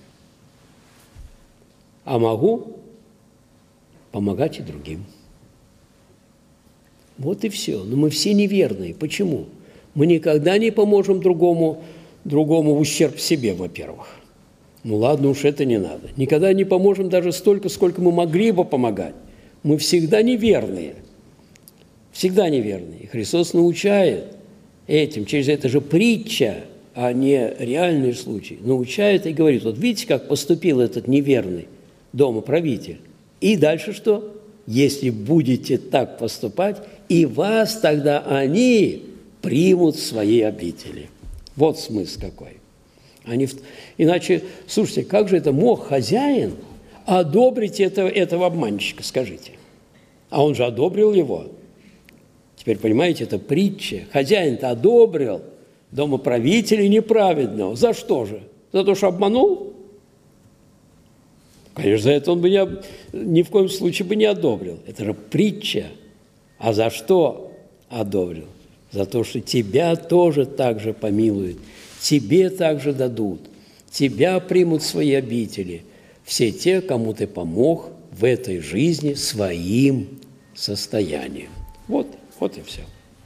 А могу помогать и другим. Вот и все. Но мы все неверные. Почему? Мы никогда не поможем другому в ущерб себе, во-первых. Ну ладно уж, это не надо. Никогда не поможем даже столько, сколько мы могли бы помогать. Мы всегда неверные. Всегда неверные. И Христос научает этим, через это же притча, а не реальный случай. Научает и говорит, вот видите, как поступил этот неверный домоправитель. И дальше что? Если будете так поступать, и вас тогда они примут в свои обители. Вот смысл какой. Иначе, слушайте, как же это мог хозяин одобрить этого обманщика, скажите? А он же одобрил его. Теперь, понимаете, это притча. Хозяин-то одобрил домоправителя неправедного. За что же? За то, что обманул? Конечно, за это он бы ни в коем случае бы не одобрил. Это же притча. А за что одобрил? За то, что тебя тоже так же помилуют, тебе также дадут, тебя примут в свои обители. Все те, кому ты помог в этой жизни своим состоянием. Вот и все.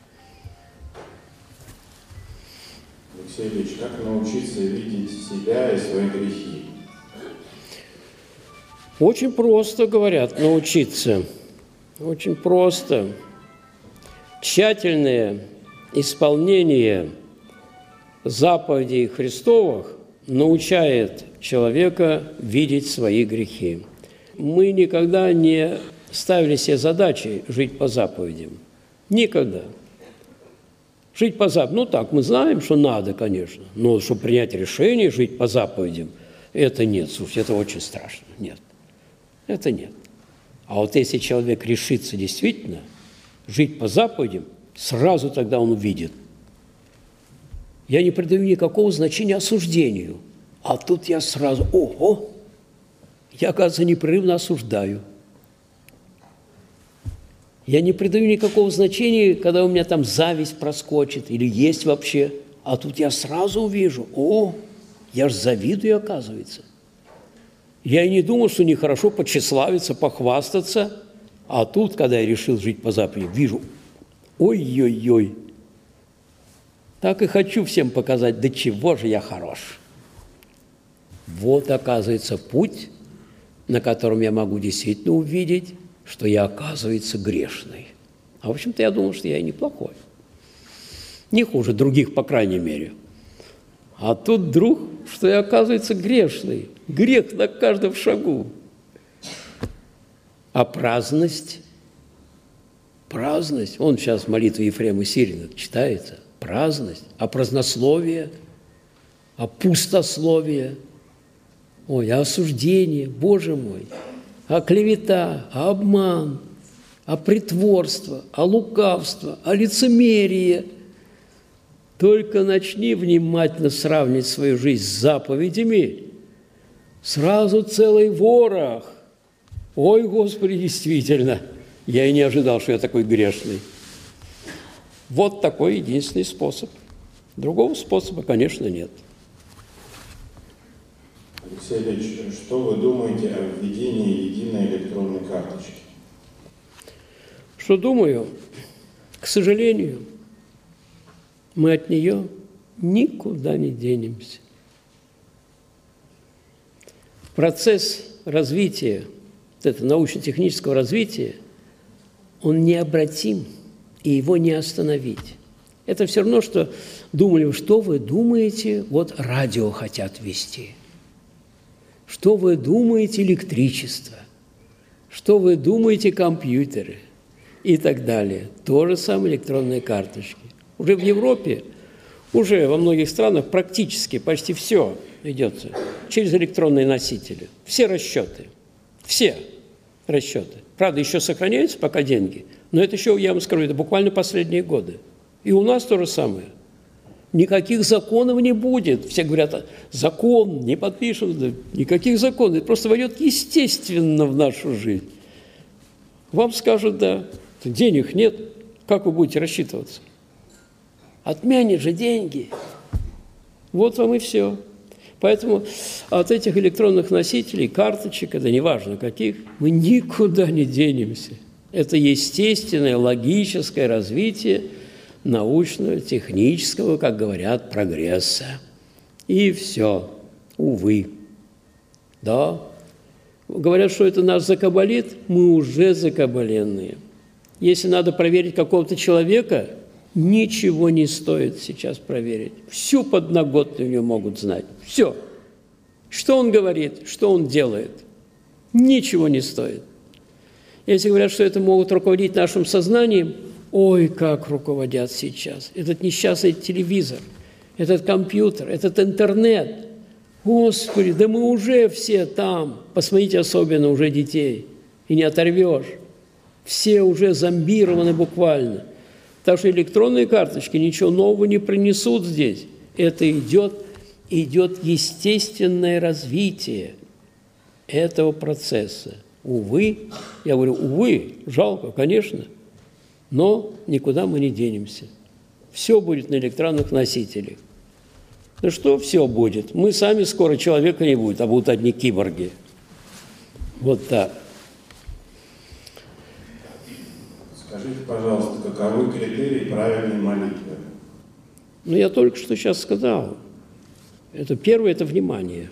Алексей Ильич, как научиться видеть себя и свои грехи? Очень просто, говорят, научиться. Очень просто. Тщательное исполнение заповедей Христовых научает человека видеть свои грехи. Мы никогда не ставили себе задачи жить по заповедям. Никогда. Жить по заповедям. Ну так, мы знаем, что надо, конечно, но чтобы принять решение жить по заповедям, это нет, слушайте, это очень страшно. Нет, это нет. А вот если человек решится действительно жить по заповедям, сразу тогда он увидит. Я не придаю никакого значения осуждению, а тут я сразу, я, оказывается, непрерывно осуждаю. Я не придаю никакого значения, когда у меня там зависть проскочит или есть вообще, а тут я сразу увижу, я ж завидую, оказывается. Я и не думал, что нехорошо потщеславиться, похвастаться, а тут, когда я решил жить по заповедям, вижу, ой-ой-ой, так и хочу всем показать, до чего же я хорош. Вот, оказывается, путь, на котором я могу действительно увидеть, что я, оказывается, грешный. А, в общем-то, я думал, что я и неплохой. Не хуже других, по крайней мере. А тут вдруг, что я, оказывается, грешный. Грех на каждом шагу. А праздность? Праздность. Он сейчас в молитве Ефрема Сирина читается. Праздность. А празднословие? А пустословие? Ой, а осуждение? Боже мой! А клевета, а обман, а притворство, а лукавство, а лицемерие. Только начни внимательно сравнивать свою жизнь с заповедями, сразу целый ворох. Ой, Господи, действительно, я и не ожидал, что я такой грешный. Вот такой единственный способ. Другого способа, конечно, нет. Алексей Ильич, что вы думаете о введении единой электронной карточки? Что думаю? К сожалению, мы от нее никуда не денемся. Процесс развития, это научно-технического развития, он необратим, и его не остановить. Это все равно, что думали, что вы думаете, вот радио хотят ввести. Что вы думаете, электричество? Что вы думаете, компьютеры? И так далее. То же самое электронные карточки. Уже в Европе, уже во многих странах практически почти все идет через электронные носители. Все расчеты. Правда, еще сохраняются пока деньги, но это еще, я вам скажу, это буквально последние годы. И у нас то же самое. никаких законов не будет. Все говорят, закон не подпишут, да, никаких законов. Это просто войдет естественно в нашу жизнь. Вам скажут, да, денег нет, как вы будете рассчитываться? Отмянет же деньги. Вот вам и все. Поэтому от этих электронных носителей, карточек, это неважно каких, мы никуда не денемся. Это естественное, логическое развитие научного, технического, как говорят, прогресса. И все. Увы. Да. Говорят, что это нас закабалит, мы уже закабаленные. Если надо проверить какого-то человека, ничего не стоит сейчас проверить. Всю подноготную ее могут знать. Все. Что он говорит, что он делает. Ничего не стоит. Если говорят, что это могут руководить нашим сознанием, ой, как руководят сейчас. Этот несчастный телевизор, этот компьютер, этот интернет. Господи, да мы уже все там. Посмотрите особенно уже детей. И не оторвешь. Все уже зомбированы буквально. Так что электронные карточки ничего нового не принесут здесь. Это идет естественное развитие этого процесса. Увы, я говорю, увы, жалко, конечно, но никуда мы не денемся. Все будет на электронных носителях. Да что все будет? Мы сами скоро человека не будет, а будут одни киборги. Вот так. Скажите, пожалуйста, каковы критерии правильной молитвы? Ну, я только что сейчас сказал. Это первое – это внимание.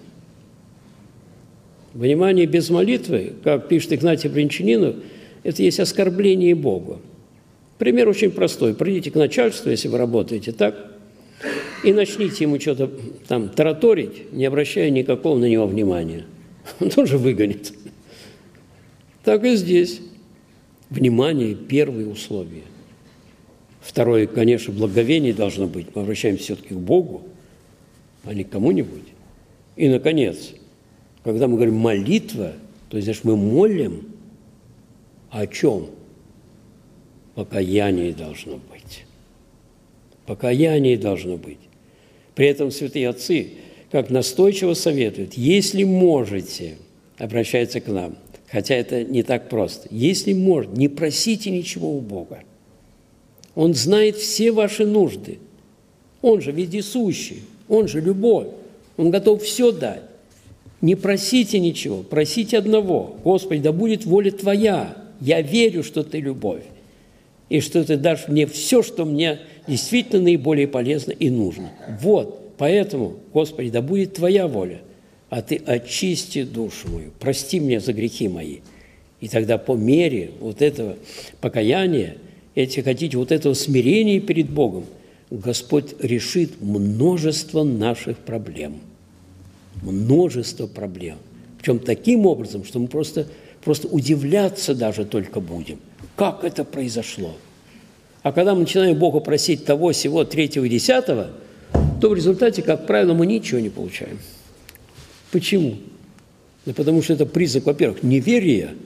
Внимание без молитвы, как пишет Игнатий Брянчанинов, это есть оскорбление Богу. Пример очень простой. Придите к начальству, если вы работаете так, и начните ему что-то там тараторить, не обращая никакого на него внимания. Он тоже выгонит. Так и здесь. Внимание – первое условие. Второе, конечно, благоговение должно быть. Мы обращаемся все-таки к Богу, а не к кому-нибудь. И, наконец, когда мы говорим «молитва», то есть, мы молим о чем? Покаяние должно быть. Покаяние должно быть. При этом святые отцы, как настойчиво советуют, если можете, обращаются к нам, хотя это не так просто, если можете, не просите ничего у Бога. Он знает все ваши нужды. Он же вездесущий, он же любовь, он готов все дать. Не просите ничего, просите одного. Господи, да будет воля Твоя. Я верю, что Ты любовь. И что Ты дашь мне все, что мне действительно наиболее полезно и нужно. Вот, поэтому, Господи, да будет Твоя воля. А Ты очисти душу мою, прости мне за грехи мои. И тогда по мере вот этого покаяния, если хотите, вот этого смирения перед Богом, Господь решит множество наших проблем. Множество проблем. Причем таким образом, что мы просто удивляться даже только будем. Как это произошло? А когда мы начинаем Бога просить того, сего, третьего и десятого, то в результате, как правило, мы ничего не получаем. Почему? Да потому что это признак, во-первых, неверия.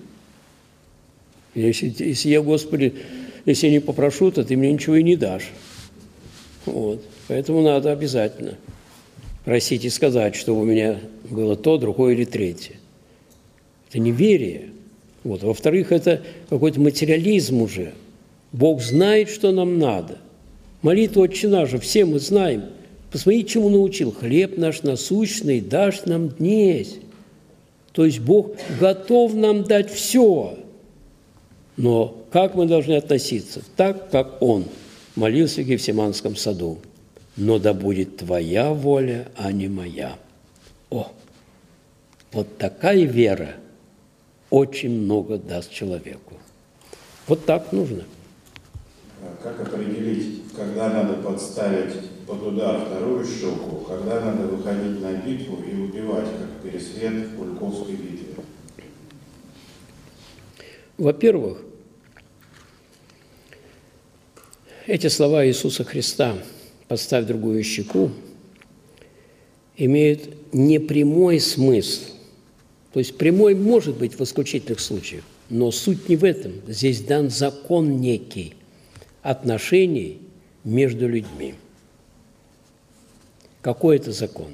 Если я, Господи, если я не попрошу, то Ты мне ничего и не дашь. Вот. Поэтому надо обязательно просить и сказать, что у меня было то, другое или третье. Это неверие. Вот. Во-вторых, это какой-то материализм уже. Бог знает, что нам надо. Молитва «Отче наш» же все мы знаем. Посмотрите, чему научил. «Хлеб наш насущный дашь нам днесь». То есть Бог готов нам дать все. Но как мы должны относиться? Так, как Он молился в Гефсиманском саду. «Но да будет Твоя воля, а не моя». О, вот такая вера очень много даст человеку. Вот так нужно. Как определить, когда надо подставить под удар вторую щеку, когда надо выходить на битву и убивать, как Пересвет в Куликовской битве? Во-первых, эти слова Иисуса Христа «подставь другую щеку» имеют непрямой смысл. То есть прямой может быть в исключительных случаях, но суть не в этом. Здесь дан закон некий отношений между людьми. Какой это закон?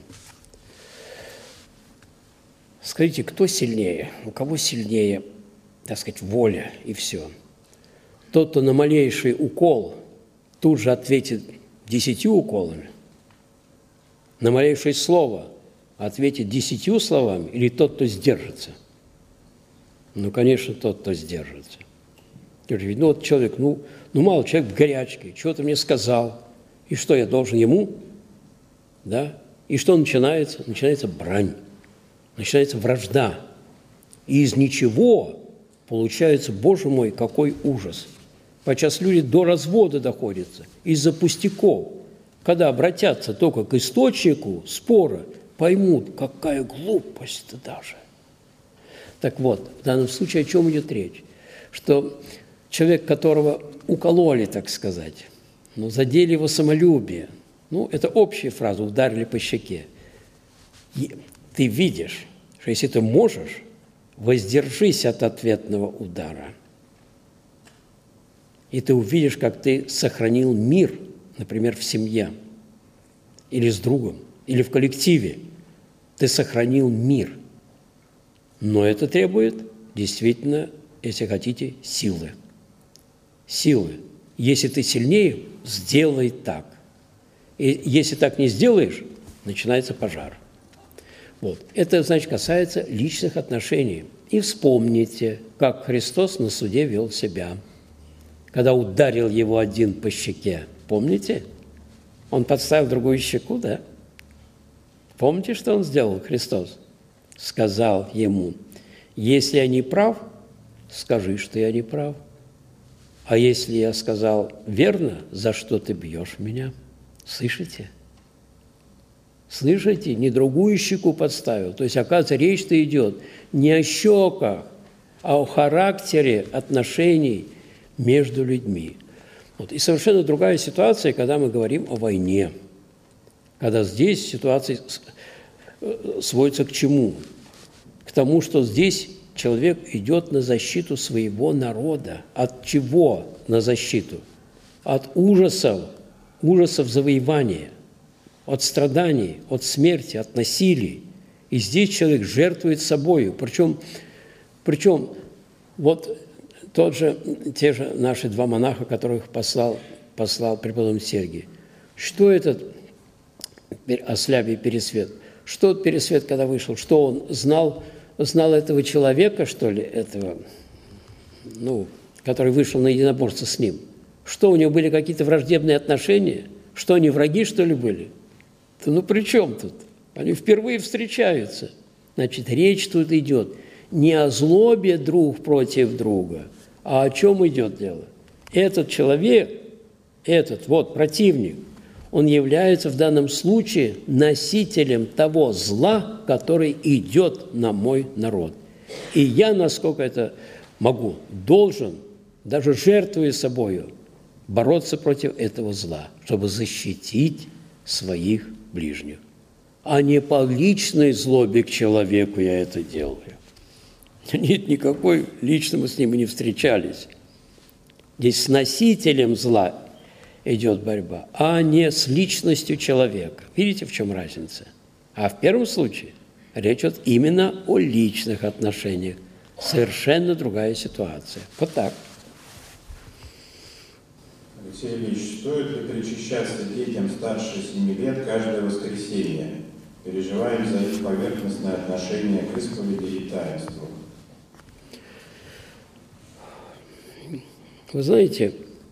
Скажите, кто сильнее? У кого сильнее, так сказать, воля и все? Тот, кто на малейший укол тут же ответит 10 уколами, на малейшее слово ответит 10 словами, или тот, кто сдержится? Ну, конечно, тот, кто сдержится. Ну, вот человек, мало, человек в горячке, что-то мне сказал, и что, я должен ему? Да? И что начинается? Начинается брань, начинается вражда. И из ничего получается, Боже мой, какой ужас. Сейчас люди до развода доходятся из-за пустяков. Когда обратятся только к источнику спора, поймут, какая глупость-то даже. Так вот, в данном случае о чем идет речь? Что человек, которого укололи, так сказать, задели его самолюбие, это общая фраза, ударили по щеке. И ты видишь, что если ты можешь, воздержись от ответного удара. И ты увидишь, как ты сохранил мир, например, в семье, или с другом, или в коллективе. Ты сохранил мир. Но это требует действительно, если хотите, силы. Силы. Если ты сильнее, сделай так. И если так не сделаешь, начинается пожар. Вот. Это, значит, касается личных отношений. И вспомните, как Христос на суде вел себя, когда ударил его один по щеке. Помните? Он подставил другую щеку, да? Помните, что он сделал, Христос? Сказал ему: если я не прав, скажи, что я не прав. А если я сказал верно, за что ты бьешь меня? Слышите? Слышите? Не другую щеку подставил. То есть, оказывается, речь-то идет не о щеках, а о характере отношений между людьми. Вот. И совершенно другая ситуация, когда мы говорим о войне. Когда здесь ситуация сводится к чему? К тому, что здесь человек идет на защиту своего народа. От чего на защиту? От ужасов завоевания, от страданий, от смерти, от насилий. И здесь человек жертвует собою. Причем вот те же наши два монаха, которых послал преподобный Сергий. Что этот Ослябий Пересвет? Что Пересвет, когда вышел? Что он знал этого человека, что ли, этого, который вышел на единоборство с ним? Что, у него были какие-то враждебные отношения? Что, они враги, что ли, были? Да при чем тут? Они впервые встречаются. Значит, речь тут идет не о злобе друг против друга, а о чем идет дело? Этот человек, противник, он является в данном случае носителем того зла, который идет на мой народ. И я, насколько это могу, должен, даже жертвуя собою, бороться против этого зла, чтобы защитить своих ближних. А не по личной злобе к человеку я это делаю. Нет никакой лично, мы с ним и не встречались. Здесь с носителем зла идет борьба, а не с личностью человека. Видите, в чем разница? А в первом случае речь идет именно о личных отношениях. Совершенно другая ситуация. Вот так. Алексей Ильич, стоит ли причащаться детям старше 7 лет каждое воскресенье? Переживаем за их поверхностное отношение к исповеди и таинству. Вы знаете,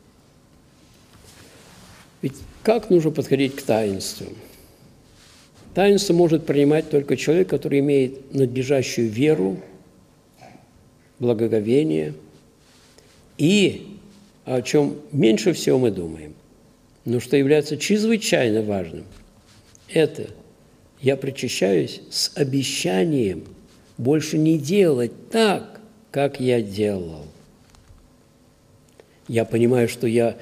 ведь как нужно подходить к таинству? Таинство может принимать только человек, который имеет надлежащую веру, благоговение и, о чем меньше всего мы думаем, но что является чрезвычайно важным, это я причащаюсь с обещанием больше не делать так, как я делал. Я понимаю, что я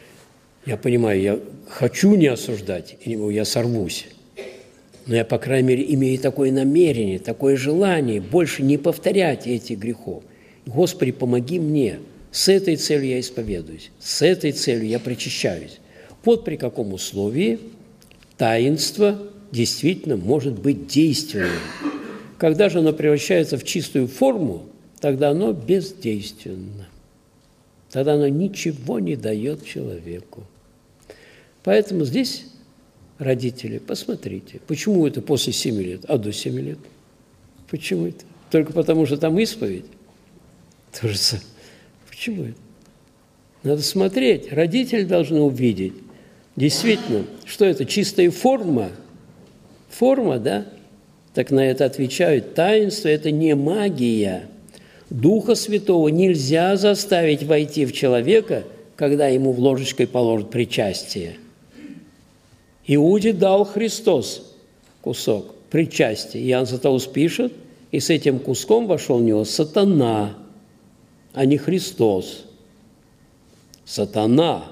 хочу не осуждать, я сорвусь. Но я, по крайней мере, имею такое намерение, такое желание больше не повторять этих грехов. Господи, помоги мне. С этой целью я исповедуюсь, с этой целью я причащаюсь. Вот при каком условии таинство действительно может быть действенным. Когда же оно превращается в чистую форму, тогда оно бездейственно. Тогда оно ничего не дает человеку. Поэтому здесь, родители, посмотрите, почему это после 7 лет, а до 7 лет? Почему это? Только потому, что там исповедь? То же самое. Почему это? Надо смотреть. Родители должны увидеть. Действительно, что это? Чистая форма? Форма, да? Так на это отвечают. Таинство – это не магия. Духа Святого нельзя заставить войти в человека, когда ему в ложечкой положат причастие. Иуде дал Христос кусок причастия. Иоанн Златоуст пишет, и с этим куском вошел в него сатана, а не Христос. Сатана.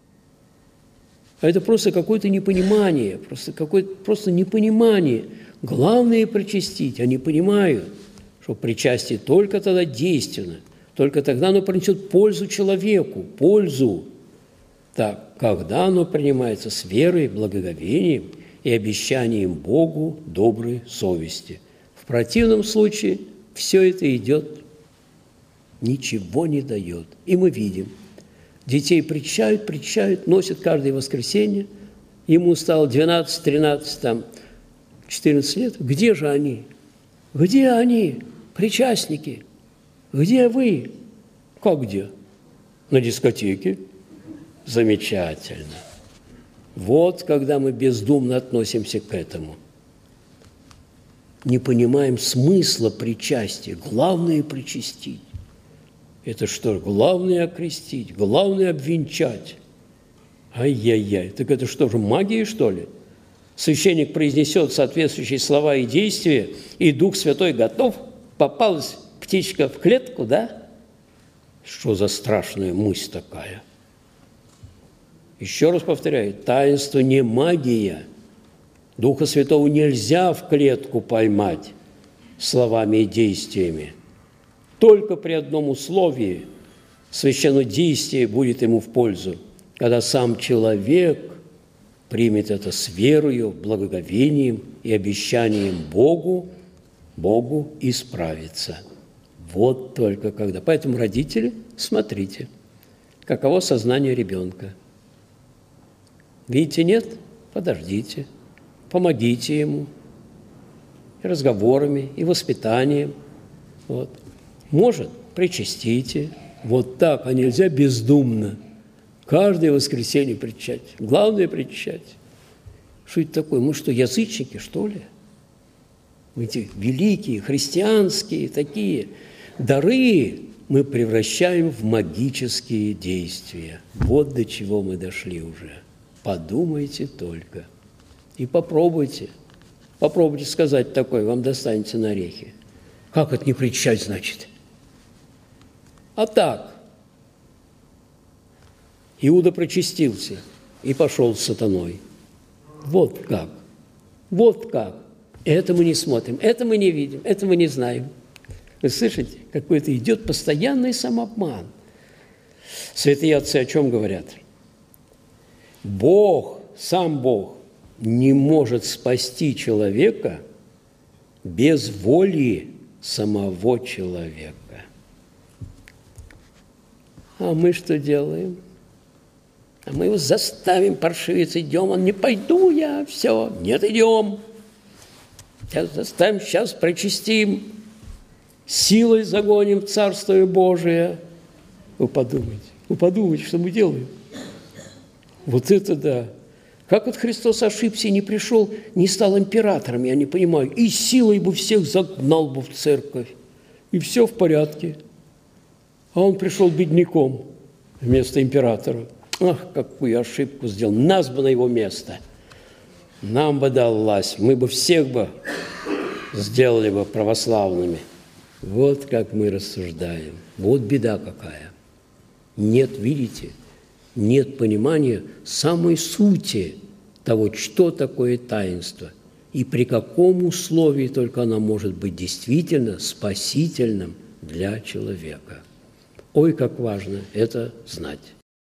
А это просто какое-то непонимание, просто непонимание. Главное – причастить. Они понимают, что причастие только тогда действенно, только тогда оно принесет пользу человеку, пользу. Так, когда оно принимается с верой, благоговением и обещанием Богу доброй совести. В противном случае все это идет, ничего не дает. И мы видим, детей причащают, носят каждое воскресенье. Ему стало 12, 13, там, 14 лет. Где же они? Где они, причастники? Где вы? Как где? На дискотеке. Замечательно. Вот когда мы бездумно относимся к этому. Не понимаем смысла причастия. Главное – причастить. Это что, главное – окрестить, главное – обвенчать. Ай-яй-яй, так это что же, магия, что ли? Священник произнесет соответствующие слова и действия, и Дух Святой готов. Попалась птичка в клетку, да? Что за страшная мысль такая? Еще раз повторяю, таинство не магия. Духа Святого нельзя в клетку поймать словами и действиями. Только при одном условии священнодействие будет ему в пользу, когда сам человек примет это с верою, благоговением и обещанием Богу исправиться. Вот только когда. Поэтому, родители, смотрите, каково сознание ребенка. Видите, нет? Подождите, помогите ему и разговорами, и воспитанием. Вот. Может, причастите. Вот так, а нельзя бездумно. Каждое воскресенье причащать. Главное – причащать. Что это такое? Мы что, язычники, что ли? Эти великие, христианские такие дары мы превращаем в магические действия. Вот до чего мы дошли уже. Подумайте только. И попробуйте. Попробуйте сказать такое, вам достанется на орехи. Как это не причащать, значит? А так. Иуда причастился и пошел с сатаной. Вот как. Вот как. Это мы не смотрим, это мы не видим, это мы не знаем. Вы слышите? Какой-то идет постоянный самообман. Святые отцы о чем говорят? Бог, сам Бог, не может спасти человека без воли самого человека. А мы что делаем? А мы его заставим, паршивец, идем. Он: не пойду я, все, нет, идем. Сейчас заставим, сейчас причастим, силой загоним в Царствие Божие. Вы подумайте, что мы делаем. Вот это да. Как вот Христос ошибся, не пришел, не стал императором, я не понимаю, и силой бы всех загнал бы в церковь, и все в порядке. А он пришел бедняком вместо императора. Ах, какую ошибку сделал. Нас бы на его место. Нам бы далась. Мы бы всех бы сделали бы православными. Вот как мы рассуждаем. Вот беда какая. Нет, видите, нет понимания самой сути того, что такое таинство и при каком условии только оно может быть действительно спасительным для человека. Ой, как важно это знать.